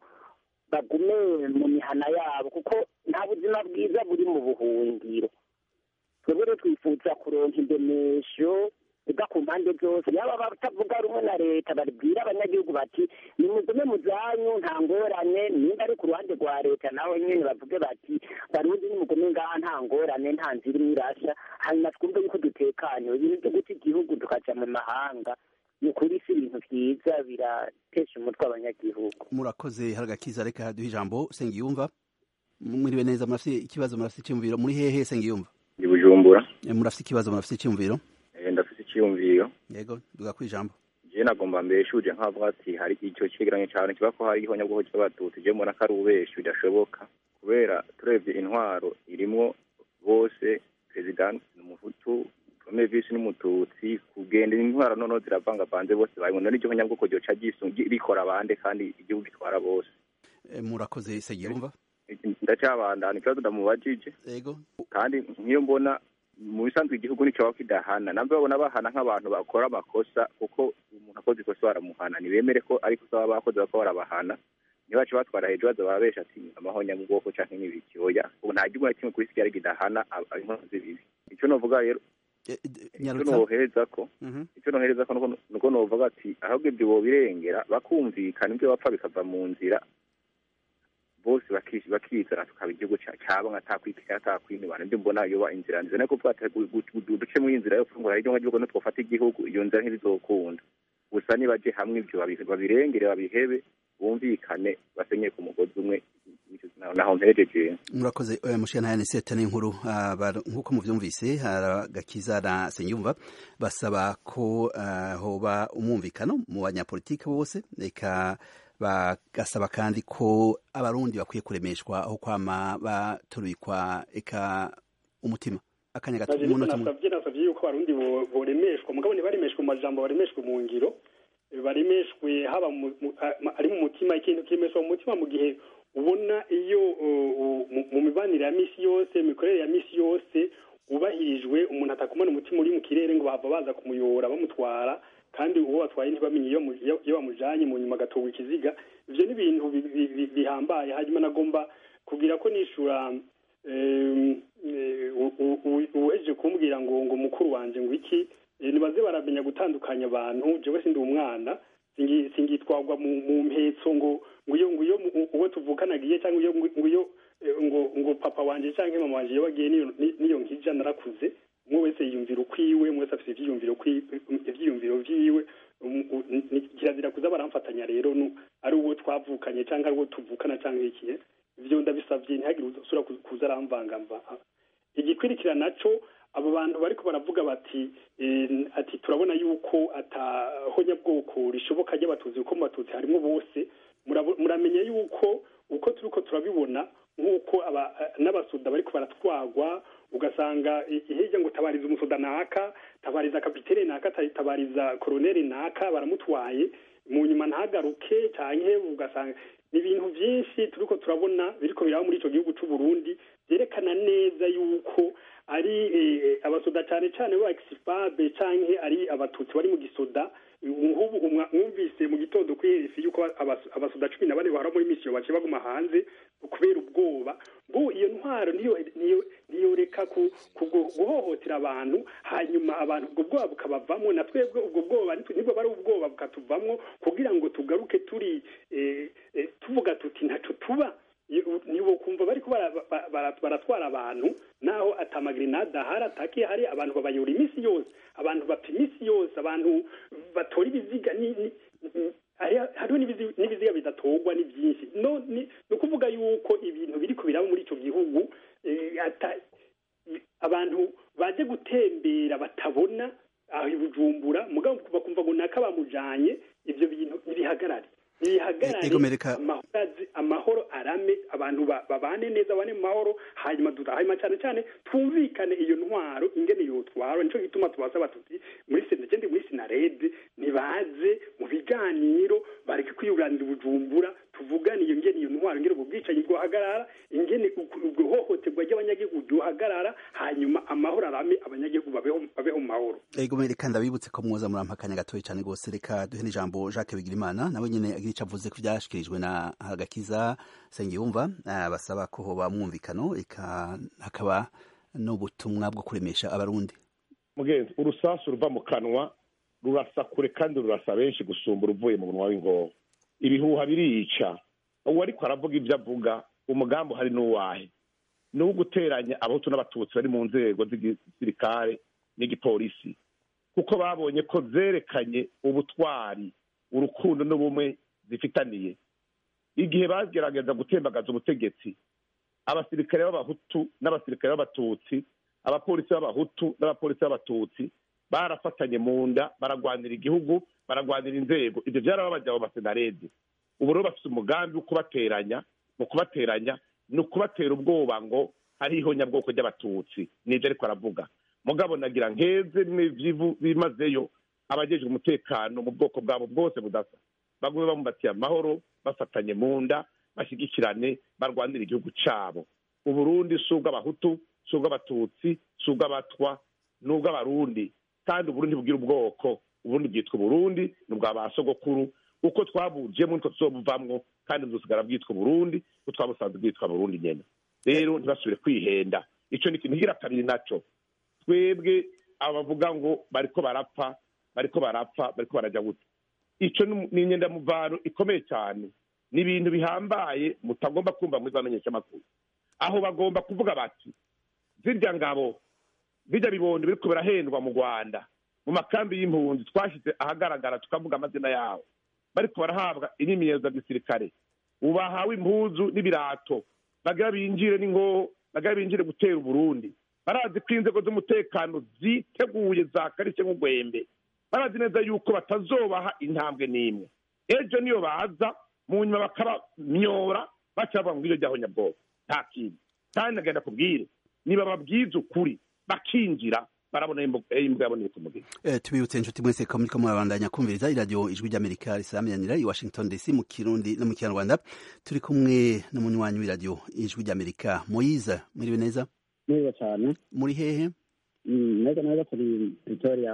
bagume mu mihana yabo, kuko nta buzima bwiza buri mu buhungiro. Twebwe rero twifuza kuronka indemesho iva ku mpande zose, yaba batavuga rumwe na leta babwira abanyagihugu bati nimugume mu zanyu nta ngorane, nimba ari ku ruhande rwa leta nawe nyene bavuge bati barundi nimugume ngaha nta ngorane, nta nzira imwe irasha, hanyuma twumve yuko dutekanye. Ibintu byo guta igihugu tukaja mu mahanga ni ukuri si ibintu vyiza, biratesha umutwe abanyagihugu. Murakoze Haragakiza, reka duhe ijambo Sengiyumva. Mwiriwe neza, murafite ikibazo, murafite icyumviro? Muri hehe Sengiyumva? Ndi Bujumbura. Murafite ikibazo, murafite icyumviro? Ndafite icyumviro. Yego, duga kwijambo. Je nagomba mbeshuje nkavuga ati hari icyo kigeranye cyane kiba ko hari ihonyabwoko cy'abatutsi, je mbona ko ari ubeshe bidashoboka, kubera turebye intwaro irimo bose, president n'umuhutu, premier vice n'umututsi, kugenda intwaro nono ziravangavanze bose bayibona n'icyo ihonyabwoko cyo cagisungi bikora bande kandi igihugu gitwara bose. Murakoze Sengiyumva. Ndacyabandana ikibazo ndamubajije. Yego. Kandi nk'iyo mbona mu bisanzwe igihugu nicyo wakidahana, nabwo babona bahana nk'abantu bakora amakosa, kuko umuntu akoze ikosa baramuhana, ntibemere ko ariko usaba bakoze bako barabahana, nibacu batwara hejuru baza babesha ati amahonya mu bwoko canke n'ibiki. Oya, ubu nta gihugu na kimwe kuri isi cyari kidahana inkozi bibi. Icyo novuga rero, icyo nohereza ko nuko novuga ati ahubwo ibyo bobirengera bakumvikana, ibyo bapfa bikava mu nzira, bose bakizana tukaba igihugu cyabo nkatakwikira atakwinibana. Ndio mbona yoba inzira nziza, nako kuvuga duce mu inzira yo kufungura hiryo ngagihugu no twafata igihugu, iyo nzira ntibizokunda. Gusa nibaje hamwe ibyo babirengere, babihebe, bumvikane, basenye ku mugozi umwe, naho mpereje. Murakoze mushana ya seta n'inkuru, nkuko muvyumvise Haragakiza na Sengiyumva basaba ko hoba umwumvikano mu banyapolitike bose, reka bagasaba kandi ko abarundi bakwiye kuremeshwa aho kwama baturikwa eka umutima. akanya gato umunota nasabye yuko abarundi boremeshwa mugabo ntibaremeshwe mu majambo baremeshwe mu ngiro baremeshwe haba ari mu mutima ikintu kimesha mu mutima mu gihe ubona iyo mu mibanire ya misi yose imikorere ya misi yose ubahirijwe umuntu atakumana umutima uri mu kirere ngo bava baza kumuyora bamutwara kandi uwo batwaye ntibamenye iyo bamujanye mu nyuma gatowe ikiziga ivyo ni ibintu bihambaye hanyuma nagomba kugira ko nishura uweje kumbwira ngo mukuru wanje ngo iki nibaze baramenya gutandukanya abantu jewe sindi umwana singitwagwa mu mpetso ngo iyo uwo tuvukanagiye cyangwa ngo papa wanje cyangwa mama wanje iyo bagiye niyo nkija narakuze umwe wese yiyumvira ukwiwe umwe wese afite ivyiyumviro vyiwe kirazira kuza baramfatanya rero ari uwo twavukanye cyangwa ari uwo tuvukana cyangwa ikihe ivyo ndabisavye ntihagire usura kuza aramvangamba igikwirikira naco abo bantu bariko baravuga bati turabona yuko atahonya bwoko rishoboka ry'abatutsi kuko mu batutsi harimo bose muramenya yuko uko turiko turabibona nk'uko n'abasoda bariko baratwagwa ugasanga hirya ngo tabariza umusoda naka tabariza kapitere naka tabariza koroneri naka baramutwaye mu nyuma ntagaruke canke ugasanga ni ibintu byinshi turiko turabona biriko biraba muri ico gihugu c'u Burundi byerekana neza yuko ari abasoda cyane ba exifabe canke ari abatutsi bari mu gisoda nk'ubu mwumvise mu gitondo kw'irifi yuko abasoda 14 bahora muri misiyo baciye baguma hanze kubera ubwoba ngo iyo ntwaro niyo reka guhohotera abantu hanyuma abantu ubwo bwoba bukabavamo na twebwe ubwo bwoba nibwo bari ubwoba bukatuvamwo kugira ngo tugaruke turi tuvuga tuti ntaco tuba nibo kumva bariko baratwara abantu naho atamagrenade ahari atake hari abantu babayura imisi yose abantu bapfa imisi yose abantu batora ibiziga hariho n'ibiziga bidatorwa ni byinshi ni ukuvuga yuko ibintu biriko biraba muri ico gihugu abantu baje gutembera batabona aho ibujumbura mugabo bakumva ngo naka bamujanye ivyo bintu ntibihagarare amahoro arame abantu babane neza bane mu mahoro hanyuma cyane twumvikane iyo ntwaro ingene yotwara nico gituma tubasaba tuti muri sinarede nibaze mu biganiro bareke kwiyuranira ubujumbura tuvugane iyo ngene iyo ntwaro ngene ubwo bwicanyi bwohagarara ingene ubwo hohoterwa ry'abanyagihugu bwohagarara hanyuma amahoro arame abanyagihugu babeho mu mahoro reka ndabibutse ko mwoza murampakanya gatoya cyane gose reka duhe n'ijambo Jacques Bigirimana nawe nyene agira avuze ko byashikirijwe na Hagakiza Sengiyumva basaba ko hoba mwumvikano hakaba n'ubutumwa bwo kuremesha abarundi mugenzi urusasu ruva mu kanwa rurasa kure kandi rurasa benshi gusumba uruvuye mu munwa w'ingoho ibihuha birica uwo ariko aravuga ibyo avuga umugambo hari n'uwahe ni uwo guteranya abahutu n'abatutsi bari mu nzego z'igisirikare n'igipolisi kuko babonye ko zerekanye ubutwari urukundo n'ubumwe zifitaniye igihe bagerageza gutembagaza ubutegetsi abasirikare b'abahutu n'abasirikare b'abatutsi abapolisi b'abahutu n'abapolisi b'abatutsi barafatanye mu nda baragwanira igihugu baragwanira inzego ibyo byarababaje abo basenarede ubu rero bafite umugambi wo kubateranya mu kubateranya ni ukubatera ubwoba ngo hariho nyabwoko ry'abatutsi nibyo ariko aravuga mugabo nagira nkeze bimazeyo abajejwe umutekano mu bwoko bwabo bwose budasa bagume bamumbatiye amahoro bafatanye mu nda bashyigikirane barwanira igihugu cabo uburundi si ubw'abahutu si ubw'abatutsi si ubw'abatwa ni ubw'abarundi kandi uburundi bugira ubwoko uburundi bwitwa uburundi ni ubwa ba sogokuru uko twabujemo nitwo tuzobuvamwo kandi buzosigara bwitwa uburundi ko twabusanzwe bwitwa burundi nyene rero ntibasubire kwihenda ico ni ikintu higira kabiri naco twebwe abavuga ngo bariko barapfa bariko baraja gute ico ni inyendamuvano ikomeye cyane ni ibintu bihambaye mutagomba kumva muri bamenyeshamakuru aho bagomba kuvuga bati zirya ngabo bijya bibondo biriko birahendwa mu Rwanda mu makambi y'impunzi twashyize ahagaragara tukavuga amazina yabo bariko barahabwa imyimenyerezo ya gisirikare ubahawe impuzu n'ibirato bagira binjire n'ingoho bagira binjire gutera Uburundi barazi ko inzego z'umutekano ziteguye zakarishe nk'ugwembe barazi neza yuko batazobaha intambwe n'imwe ejo niyo baza mu nyuma bakabamyora baca bavuga ngo iyo jyaho nyabwoba nta kintu kandi nagenda kubwire niba babwiza ukuri bakinjira barabona imbwa yabonetse umugeni. Tubibutse inshuti mwese ko muriko murabandanya kumviriza iradiyo ijwi ry'Amerika risamiranira i Washington DC mu Kirundi no mu Kinyarwanda. Turi kumwe n'umunywanyi w'iradiyo ijwi ry'Amerika Moise, muriwe neza? Neza cyane. Muri hehe? Neza turi Victoria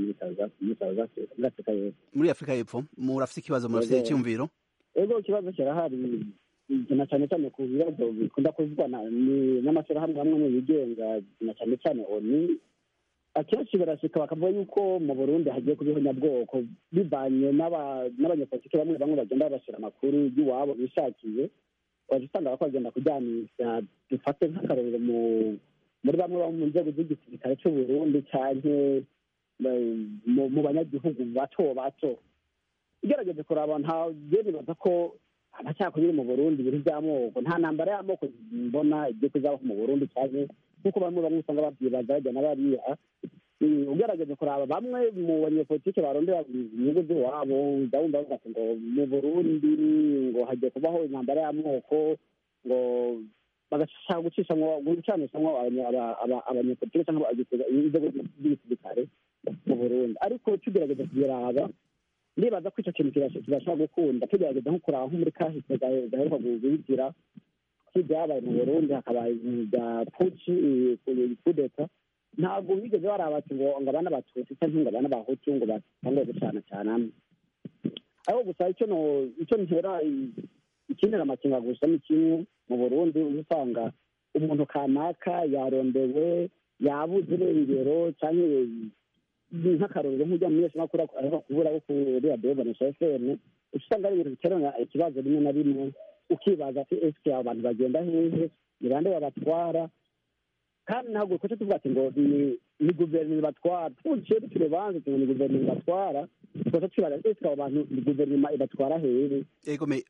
muri Afrika y'Epfo. Murafite ikibazo, murafite icyumviro? Ego ikibazo kirahari na cyane cyane ku bibazo bikunda kuvugwa n'amashyirahamwe hamwe mu bigenga na cyane cyane ONU. Akenshi barashika bakavuga yuko mu Burundi hagiye kuba ihonyabwoko bivanye n'abanyapolitiki bamwe bagenda babashyira amakuru y'iwabo bishakiye, usanga bakagenda kujyanisha. Dufate nk'akarorero muri bamwe mu nzego z'igisirikare cy'u Burundi cyane mu banyagihugu bato igerageje kuraba nta byemeza ko amacakubiri mu Burundi ibintu by'amoko, nta ntambara y'amoko mbona igiye kuzabaho mu Burundi cyane nk'uko bamwe usanga babyibaza bajyana bariya. Ugerageje kuraba bamwe mu banyepolitike barondera inyungu z'iwabo ndabumva bavuga ngo mu Burundi ngo hagiye kubaho intambara y'amoko, ngo bagashaka gucanishamwo abanyepolitike cyangwa inzego z'igisirikare mu Burundi. Ariko tugerageza kubiraba nibaza ko icyo kintu kibashobora gukunda. Tugerageza nko kuraba nko muri kahise gaheruka guhitira ibyabaye mu Burundi, hakaba ibya puci kudeta, ntabwo bigeze baraba ati ngo abana batutsi cyangwa ngo abana bahutu ngo batangwe gucana cyane hamwe. Aho gusa icyo ntera ikinera amakenga gusa ni kimwe mu Burundi, usanga umuntu kanaka yarondewe yabuze irengero cyangwa nk'akarorero nk'ujya mu yose makuru aho kubura ko kuri radio Bonesha FM, usanga ari ibintu biterana ikibazo rimwe na rimwe ukibaza ati eske abantu bagenda hehe, ni bande babatwara, kandi ntabwo ko tuvuga ati ngo ni guverinoma batwara. Tugiye turebanze ngo ni guverinoma batwara, ko tubaza eske abantu ni guverinoma ibatwara hehe. Ego me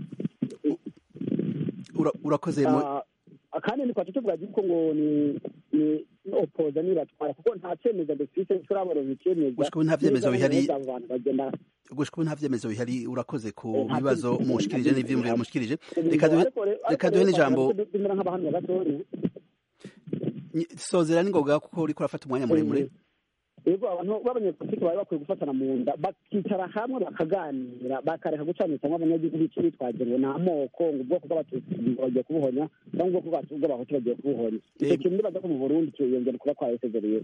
urakoze kandi ni kwa tuvuga yuko ngo ni opoza ni batwara, kuko nta cyemezo dufite turaboro bikemeza. Gushika nta vyemezo bihari, gushika nta vyemezo bihari. Urakoze ku bibazo mushikirije n'ivyumviro mushikirije. Reka duhe n'ijambo sozera n'ingoga kuko uriko urafata umwanya muremure. Yego abantu b'abanyepolitiki bari bakwiye gufatana mu nda bakicara hamwe bakaganira, bakareka gucanisha nk'abanyagihugu bice bitwaje n'amoko ngo ubwoko bw'abatutsi bagiye kubuhonya cyangwa ubwoko bw'abahutu bagiye kubuhonya. Icyo kintu nibaza ko mu Burundi cyiyongera kuba kwa esezereye.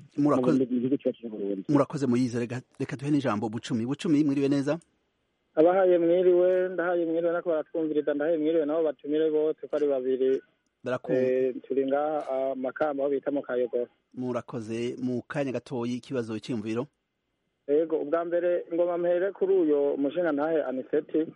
Murakoze Moise. Reka duhe n'ijambo Bucumi. Mwiriwe neza? Abahaye mwiriwe, ndahaye mwiriwe nako baratwumviriza, ndahaye mwiriwe nabo batumire bose ko ari babiri. Turi ngaha Makamba aho bita mu Kayogoro. Murakoze. Mu kanya gatoyi ikibazo cy'imviro. Yego, ubwa mbere ngoma mpere kuri uyo mushinga ntahe Aniseti.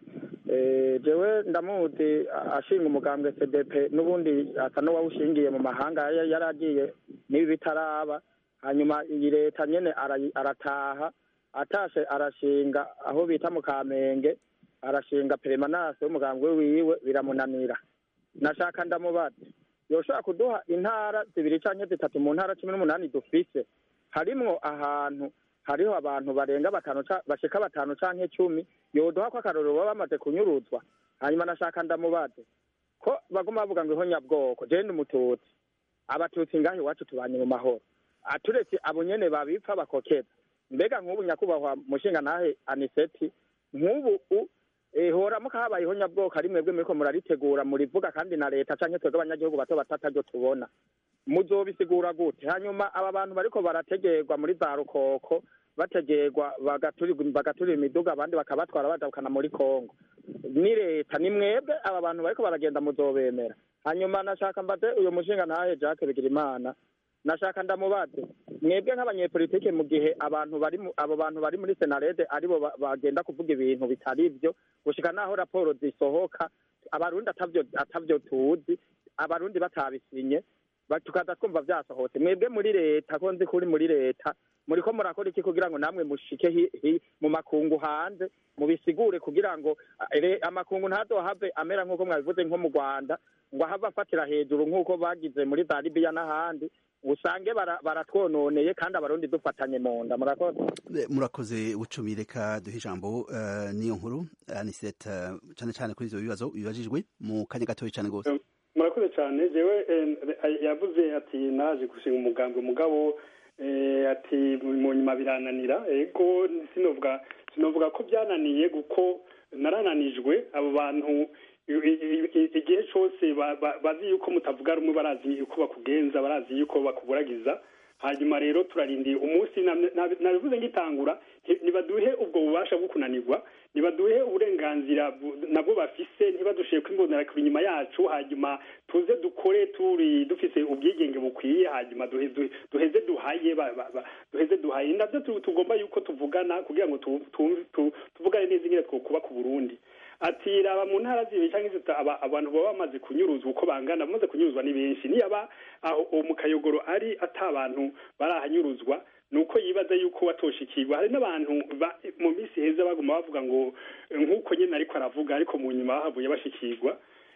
Jewe ndamuzi ashinga umugambwe CDP n'ubundi ata no wawushingiye mu mahanga yaragiye nibi bitaraba, hanyuma iyi leta nyene arataha atashe arashinga aho bita mu Kamenge, arashinga permanence y'umugambwe wiwe biramunanira. Nashaka ndamubaza yoshobora kuduha intara 2 canke 3 mu ntara 18 dufise, harimwo ahantu hariho abantu barenga 5 bashika 5 canke 10 yoduha ko akarorero baba bamaze kunyuruzwa. Hanyuma nashaka ndamubaze ko baguma bavuga ngo ihonyabwoko, je ndi umututsi, abatutsi ngaho iwacu tubanye mu mahoro, aturetse abo nyene babipfa bakokeza. Mbega nk'ubu nyakubahwa mushinga ntahe Aniseti, nk'ubu hora muka habaye ihonyabwoko ari mwebwe muriko muraritegura murivuga, kandi na leta canke twebwe abanyagihugu bato batataryo tubona, muzobisigura gute? Hanyuma aba bantu bariko barategerwa muri za Rukoko, bategerwa bagaturira imiduga, abandi bakabatwara badakana muri Kongo, ni leta ni mwebwe aba bantu bariko baragenda muzobemera? Hanyuma nashaka mbaze uyo mushinga ntahe Jacques Bigirimana, nashaka ndamubaze mwebwe nk'abanyepolitike mu gihe abo bantu bari muri Senarede aribo bagenda kuvuga ibintu bitari byo, gushika naho raporo zisohoka abarundi atavyo tuzi, abarundi batabisinye, tukaza twumva vyasohotse. Mwebwe muri leta ko nzi kuri muri leta muriko murakora iki kugira ngo namwe mushike mu makungu hanze mubisigure, kugira ngo amakungu ntazohave amera nk'uko mwabivuze nko mu Rwanda ngo ahava afatira hejuru nk'uko bagize muri za Libya n'ahandi, usange baratwononeye kandi abarundi dufatanye mu nda. Murakoze Bucumi. Reka duhe ijambo niyo nkuru Anisete cyane cyane kuri ivyo bibazo bibajijwe mu kanya gatoya cyane gose. murakoze cyane jewe yavuze ati naje gushinga umugambi umugabo ati mu nyuma birananira ego sinovuga ko byananiye kuko narananijwe abo bantu igihe cyose bazi yuko mutavuga rumwe barazi yuko bakugenza barazi yuko bakuburagiza hanyuma rero turarindiye umunsi nabivuze ngitangura nibaduhe ubwo bubasha bwo kunanirwa nibaduhe uburenganzira nabwo bafise ntibadushiye kwimbonera kuri inyuma yacu hanyuma tuze dukore dufise ubwigenge bukwiye hanyuma duheze duhaye nabyo tugomba yuko tuvugana kugira ngo tuvugane neza ingene twokuba ku Burundi ati raba mu ntara zibiri cyangwa abantu baba bamaze kunyuruzwa uko bangana bamaze kunyuruzwa ni benshi niyaba aho mu Kayogoro ari atabantu barahanyuruzwa nuko yibaza yuko watoshikirwa hari n'abantu mu minsi heza baguma bavuga ngo nk'uko nyine ariko aravuga ariko mu nyuma bahavuye bashikirwa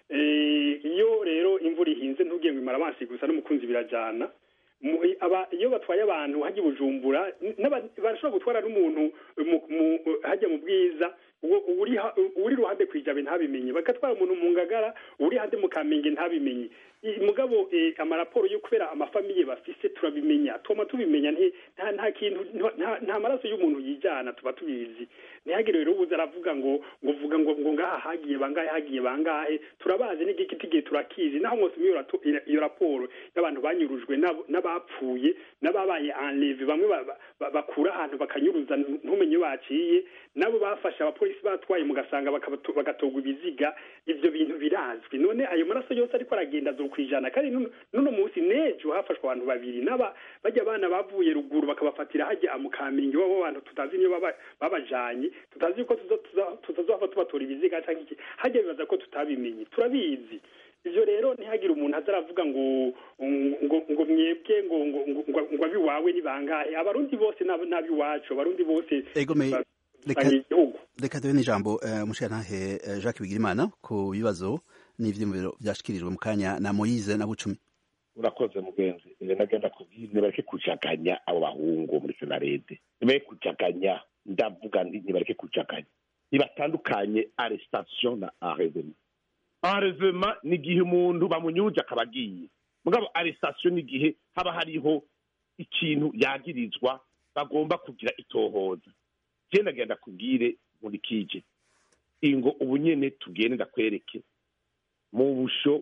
iyo rero imvura ihinze ntubwiye ngo imara amazi gusa n'umukunzi birajana iyo batwaye abantu hajya i Bujumbura barashobora gutwara n'umuntu hajya mu Bwiza uri ruhande kwijabe ntabimenye bagatwara umuntu mu Ngagara uri hande mu Kamenge ntabimenye mugabo amaraporo yo kubera amafamiye bafise turabimenya toma tubimenya nta kintu nta maraso y'umuntu yijana tuba tubizi ntihagire rero ubuza aravuga ngo ngaha hagiye bangahe turabazi n'igihe turakizi naho mwose iyo raporo y'abantu banyurujwe n'abapfuye n'ababaye enleve bamwe bakura ahantu bakanyuruza ntumenye baciye nabo bafashe abapolisi batwaye mugasanga bagatogwa ibiziga ibyo bintu birazwi none ayo maraso yose ariko aragenda kwijana kandi nuno munsi nejo hafashwe abantu babiri bajya abana bavuye ruguru bakabafatira hajya mu Kamenge babo abantu tutazi niyo babajanye tutazi yuko tuzazohava tubatora ibiziga cyangwa iki hajya bibaza ko tutabimenye turabizi ivyo rero ntihagire umuntu azaravuga ngo mwebwe ngo abiwawe ni bangahe abarundi bose n'abiwacu abarundi bose reka duhe n'ijambo mushirantahe Jacques Bigirimana ku bibazo n'ivyiyumviro vyashikirijwe mu kanya na Moise na Bucumi. Urakoze mugenzi nagenda kubwira nibareke kujaganya abo bahungu muri senarede nibareke kujaganya ndavuga nibareke kujaganya nibatandukanye arrestation na enlèvement ni igihe umuntu bamunyuje akabagiye mugabo arrestation ni igihe haba hariho ikintu yagirizwa bagomba kugira itohoza genda genda kubwire muri kije ingo ubunyene tugende ndakwereke mu busho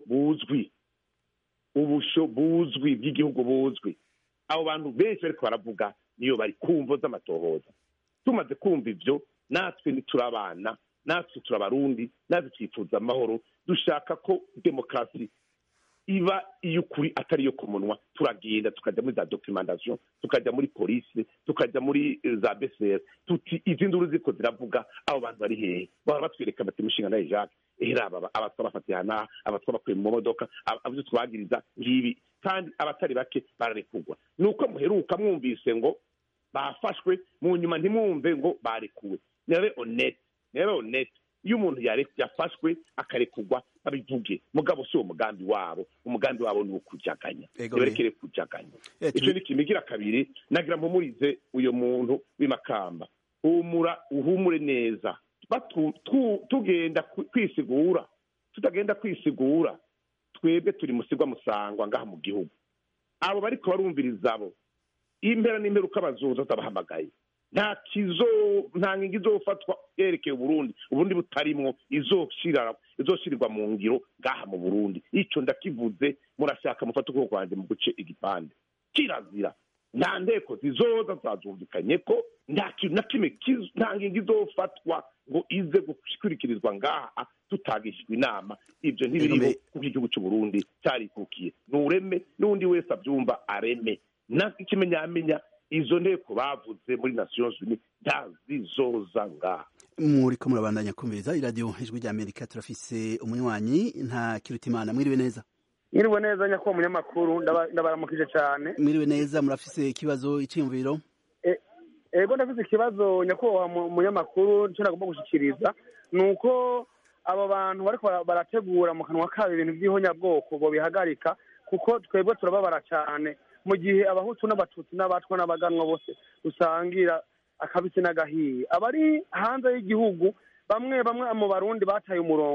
buzwi bw'igihugu buzwi abo bantu benshi bariko baravuga niyo bari kumvo z'amatohoza tumaze kumva ivyo natwe niturabana natwe turabarundi natwe twifuza amahoro dushaka ko demokrasi iba iy'ukuri atari yo ku munwa turagenda tukajya muri za documentation tukajya muri polisi tukajya muri za BCR tuti izi nduru ziko ziravuga abo bantu bari hehe baba batwereka bati mushinga naye Jacques aba abatwabafatiye abatwabakuye mu modoka abyo twagiriza ngibi kandi abatari bake bararekugwa nuko muheruka mwumvise ngo bafashwe mu nyuma ntimwumve ngo barekuwe nere honnête iyo umuntu yafashwe akarekugwa babivuge mugabo si umugambi wabo ni ukujaganya berekere kujaganya icyo ni kimigira kabiri nagira mpumurize uyo muntu w'imakamba uhumure neza tugenda kwisigura tutagenda kwisigura twebwe turi musigwa musangwa ngaha mu gihugu abo bariko barumviriza abo impera n'imperuka bazoza tabahamagaye nta nkingi izofatwa yerekeye Uburundi butarimwo izoshirirwa mu ngiro ngaha mu Burundi ico ndakivuze murashaka mufata ukuboko kwanje mu guce igipande kirazira nta ndeko zizoza zazumvikanye ko nta kintu na kimwe nta nkingi izofatwa ngo ize gushikirikirizwa ngaha tutagishijwe inama ibyo ntibiriho kuko igihugu cy'u Burundi cyarikukiye n'ureme n'undi wese abyumva areme n'ikimenyamenya izo nteko bavuze muri Nations Unies ndazizoza ngaha muriko murabandanya kumviriza iradiyo ijwi rya Amerika turafise umunywanyi nta Kirutimana mwiriwe neza mwiriwe neza nyakubahwa munyamakuru ndabaramukije cyane mwiriwe neza murafise ikibazo iciyumviro ego ndafise ikibazo nyakubahwa munyamakuru cyo nagomba gushikiriza nuko abo bantu bariko barategura mu kanwa kabo ibintu by'ihonyabwoko bo bihagarika kuko twebwe turababara cyane mu gihe abahutu n'abatutsi n'abatwa n'abaganwa bose usangira akabisi n'agahiye abari hanze y'igihugu bamwe mu barundi bataye umurongo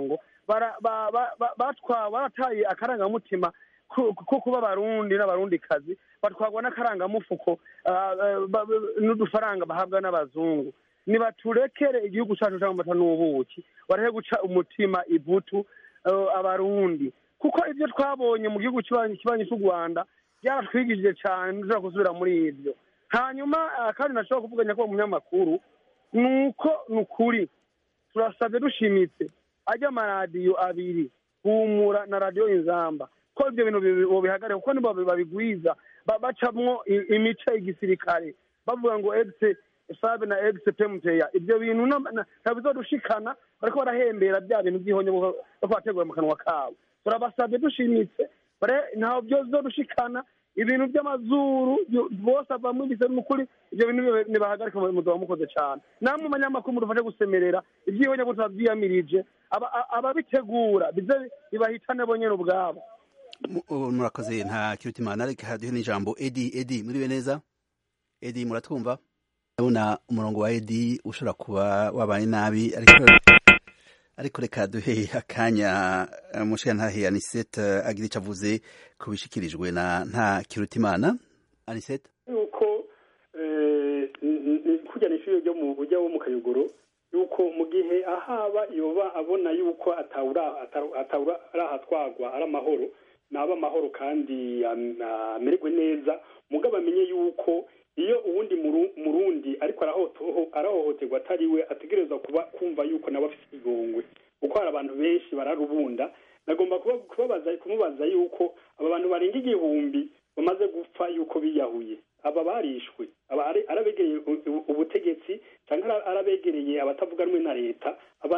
barataye akarangamutima ko kuba abarundi n'abarundikazi batwarwa n'akarangamufuko n'udufaranga bahabwa n'abazungu. Nibaturekere igihugu cyacu cy'amata n'ubuki, barahe guca umutima ivutu abarundi, kuko ibyo twabonye mu gihugu kibanyi cy'u Rwanda byaratwigishije cyane, ntushobora gusubira muri ibyo. Hanyuma kandi nashobora kuvuganya ko umunyamakuru nuko nukuri turasabye dushimitse ajya amaradiyo abiri, Humura na radiyo Inzamba, ko ibyo bintu bihagarare, kuko nibo babigwiza bacamwo imice igisirikare bavuga ngo egise sabe na egise pemuteya. Ibyo bintu ntabizodushikana, bariko barahembera bya bintu by'ihonye bako bategura mu kanwa kabo. Turabasabye dushimitse ntaho byozodushikana, ibintu by'amazuru bose avamwo igise n'ukuri, ibyo bintu nibahagarika muzoba mukoze cyane. Namwe umunyamakuru mudufashe gusemerera iby'ihonye bose babyiyamirije, ababitegura bibahitane bo nyene ubwabo. Murakoze nta Kirutimana, reka haduhe n'ijambo Edi. Muriwe neza Edi, muratwumva? Ndabona umurongo wa Edi ushobora kuba wabaye nabi, ariko reka duhe akanya mushiyantahe Anisette agira icyo avuze ku bishikirijwe na nta Kirutimana. Anisette, yuko kujyana ishuri ryo mu bujya wo mu Kayogoro, yuko mu gihe ahaba yoba abona yuko atawura arahatwagwa ari amahoro, naba amahoro kandi amererwe neza, mugabo amenye yuko iyo uwundi murundi ariko arahohoterwa atariwe, ategerezwa kumva yuko nawe afite igongwe, kuko hari abantu benshi bararubunda. Nagomba kumubaza yuko aba bantu barenga 1000 bamaze gupfa yuko biyahuye, aba barishwe, arabegereye ubutegetsi cyangwa arabegereye abatavuga rumwe na leta,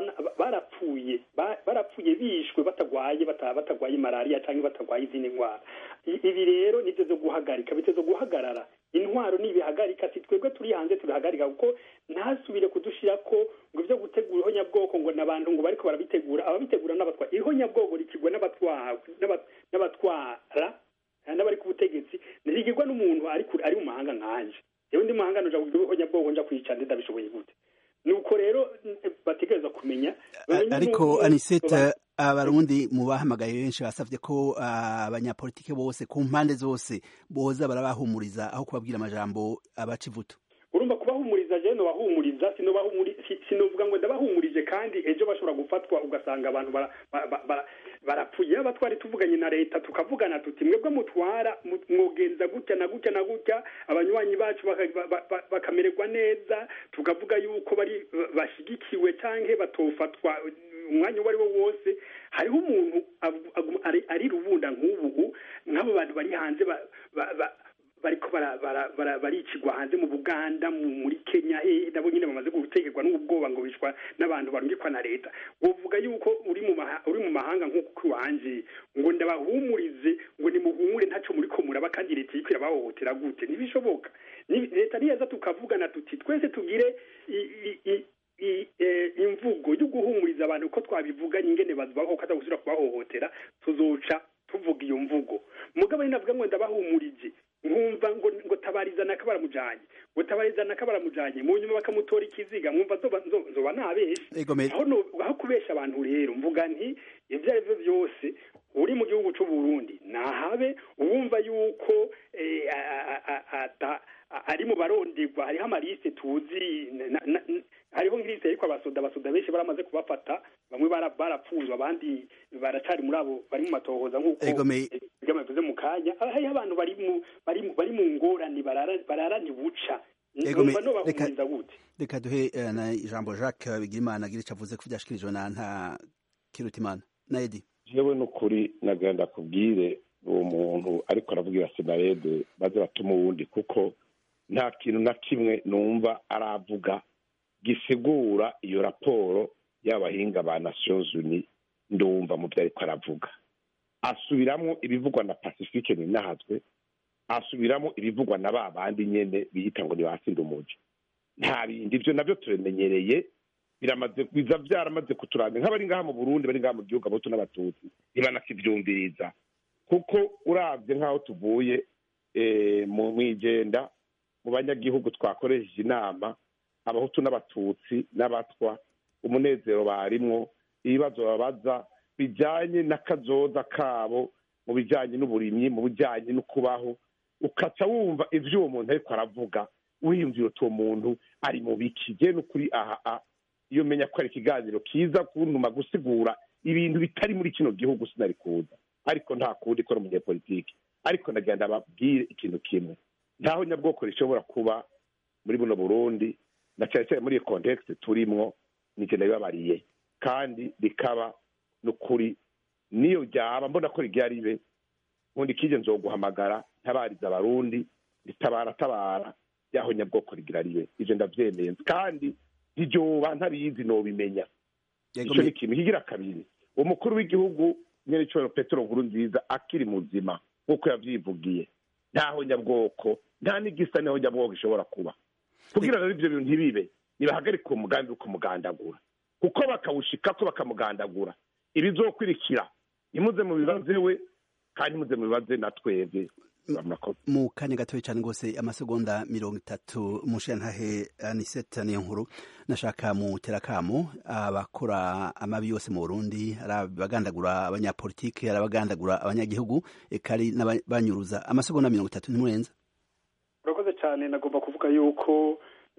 barapfuye bishwe batagwaye malaria cyangwa batagwaye izindi ndwara. Ibi rero nivyo zo guhagarika, bitezo guhagarara. Intwaro nibihagarika, si twebwe turi hanze turihagarika, kuko ntasubire kudushira ko ngo byo gutegura ihonyabwoko ngo nabantu ngo bariko barabitegura, ababitegura n'abatwara ihonyabwoko rikigwa n'abatwara n'abari ku butegetsi, nirigirwa n'umuntu ari mu mahanga nkanje. Yewe ndi mahanga noja kugira ihonyabwoko nja kwica ndabishoboye gute? Nuko rero bategereza kumenya. Ariko Anisette, abarundi mu bahamagaye benshi basavye ko abanyapolitike bose ku mpande zose boza barabahumuriza aho kubabwira amajambo abacivuto. Urumva kubahumuriza je no bahumuriza, sinovuga ngo ndabahumurije kandi ejo bashobora gufatwa ugasanga abantu barapfuye. Abatwari tuvuganye na leta tukavugana tuti mwebwe mutwara mwogenza gutya na gutya na gutya, abanywanyi bacu bakamererwa neza, tukavuga yuko bari bashigikiwe canke batofatwa umwanya wari wo wose. Hariho umuntu ari rubunda nk'ubu, nk'abo bantu bari hanze bariko baricigwa hanze mu Buganda, muri Kenya, nabo nyine bamaze gutegerwa n'ubwoba ngo bishwa n'abantu barungikwa na leta. Wovuga yuko uri mu mahanga nk'uko wanje ngo ndabahumurize ngo nimuhumure ntaco muri ko muraba, kandi leta yikwira bahohotera gute? Ntibishoboka. Leta niyaza tukavugana tuti twese tugire imvugo yo guhumuriza abantu ko twabivuganye ingene bazubaho ko atagusubira kubahohotera, tuzoca tuvuga iyo mvugo. Mugabo navuga ngo ndabahumurije, nkumva ngo tabarizana kabaramujanye, ngo tabarizana kabaramujanye, mu nyuma bakamutora ikiziga, mwumva nzoba nabeshe. Aho kubesha abantu rero mvuga nti ivyo arivyo byose uri mu gihugu c'u Burundi nahabe uwumva yuko ari mu baronderwa. Hariho amaliste tuzi, hariho nk'iliste ariko abasoda benshi baramaze kubafata, bamwe barapfuzwa, abandi baracari muri abo bari mu matohoza nk'uko bivuze mu kanya. Hariho abantu bari mu ngorane bararani buca. Reka duhe na ijambo Jacques Bigirimana agira icyo avuze ko byashikirijwe na nta Kirutimana na Edi. Jewe n'ukuri nagenda kubwire uwo muntu ariko aravugira Senarede baze batuma uwundi, kuko nta kintu na kimwe numva aravuga gisigura iyo raporo y'abahinga ba Nations Unies. Ndumva mu byo ariko aravuga asubiramo ibivugwa na Pacifique Ninahazwe, asubiramo ibivugwa na babandi nyene biyita ngo ni basinda umuji. Nta bindi byo nabyo turemenyereye, byaramaze kuturanga nk'abari ngaha mu Burundi, bari ngaha mu gihugu abahutu n'abatutsi ntibanakivyumviriza, kuko uravye nk'aho tuvuye mu mwijenda mu banyagihugu twakoresheje inama, abahutu n'abatutsi n'abatwa, umunezero barimwo, ibibazo babaza bijyanye n'akazoza kabo mu bijyanye n'uburimyi mu bijyanye no kubaho ukaca wumva ivyo uwo muntu ariko aravuga wiyumvira uti uwo muntu ari mu biki je n'ukuri aha iyo menya ko ari ikiganiro kiza kuntuma gusigura ibintu bitari muri kino gihugu sinari kuza ariko nta kundi ko ari umunyepolitiki ariko ndagenda babwire ikintu kimwe ntaho nyabwoko rishobora kuba muri buno Burundi na cyane cyane muri context turimwo nije ndababariye kandi rikaba n'ukuri niyo ryaba mbona ko ryaribe ubundi kije nzoguhamagara ntabariza abarundi tabara yaho nyabwoko rigira ribe ivyo ndavyemeye kandi iryoba ntabizi nobimenya ico ni ikintu kigira kabiri umukuru w'igihugu nyene cyo Petero Nkurunziza akiri muzima nkuko yavyivugiye ntaho nyabwoko nta n'igisa niho nyabwoko gishobora kuba kugira rero ivyo bintu ntibibe nibahagarika umugambi wo kumugandagura kuko bakawushikako bakamugandagura ibizokwirikira nimuze mu bibaze we kandi muze mu bibaze natwebwe mu kanya gatoya cyane rwose amasegonda 30 mushantahe Aniseta niyo nkuru nashaka mu terakamo abakora amabi yose mu Burundi arabagandagura abanyapolitike arabagandagura abanyagihugu ekari n'abanyuruza amasegonda 30 ntimurenza. Urakoze cyane nagomba kuvuga yuko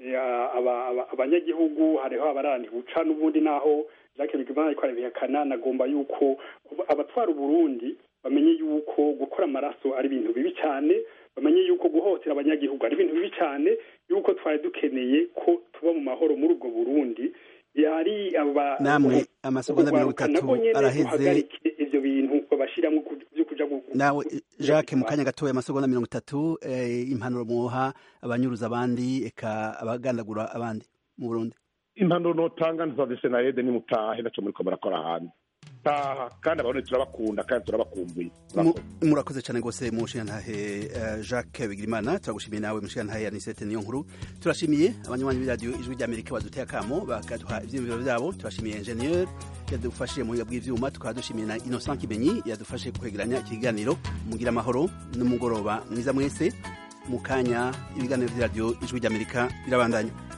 abanyagihugu hariho abarandi buca n'ubundi naho Jacques Bigimana ariko arabihakana nagomba yuko abatwara Burundi bamenye yuko gukora amaraso ari ibintu bibi cyane bamenye yuko guhotera abanyagihugu ari ibintu bibi cyane yuko twari dukeneye ko tuba mu mahoro muri ubwo Burundi yari namwe amasegonda 30 araheze ivyo bintu babashiramo byo kuja nawe Jacques mu kanya gatoya amasegonda 30 impanuro muha abanyuruza abandi eka abagandagura abandi mu Burundi impanuro notanga nzavise na Ede ni mutahe naco muri ko barakora hanze kandi abantu turabakunda kandi turabakumbuye murakoze cyane rwose mushantahe Jacques Bigimana turagushimiye nawe mushantahe Anisete niyo nkuru turashimiye abanywanyi b'iradio ijwi ry'Amerika baduteye akamo bakaduha ivyimviro byabo turashimiye ingenieur yadufashije mu bw'ivyuma tukadushimiye na Innocent Kimenyi yadufashe kwegeranya ikiganiro mugira amahoro n'umugoroba mwiza mwese mu kanya ibiganiro by'iradio ijwi ry'Amerika birabandanya.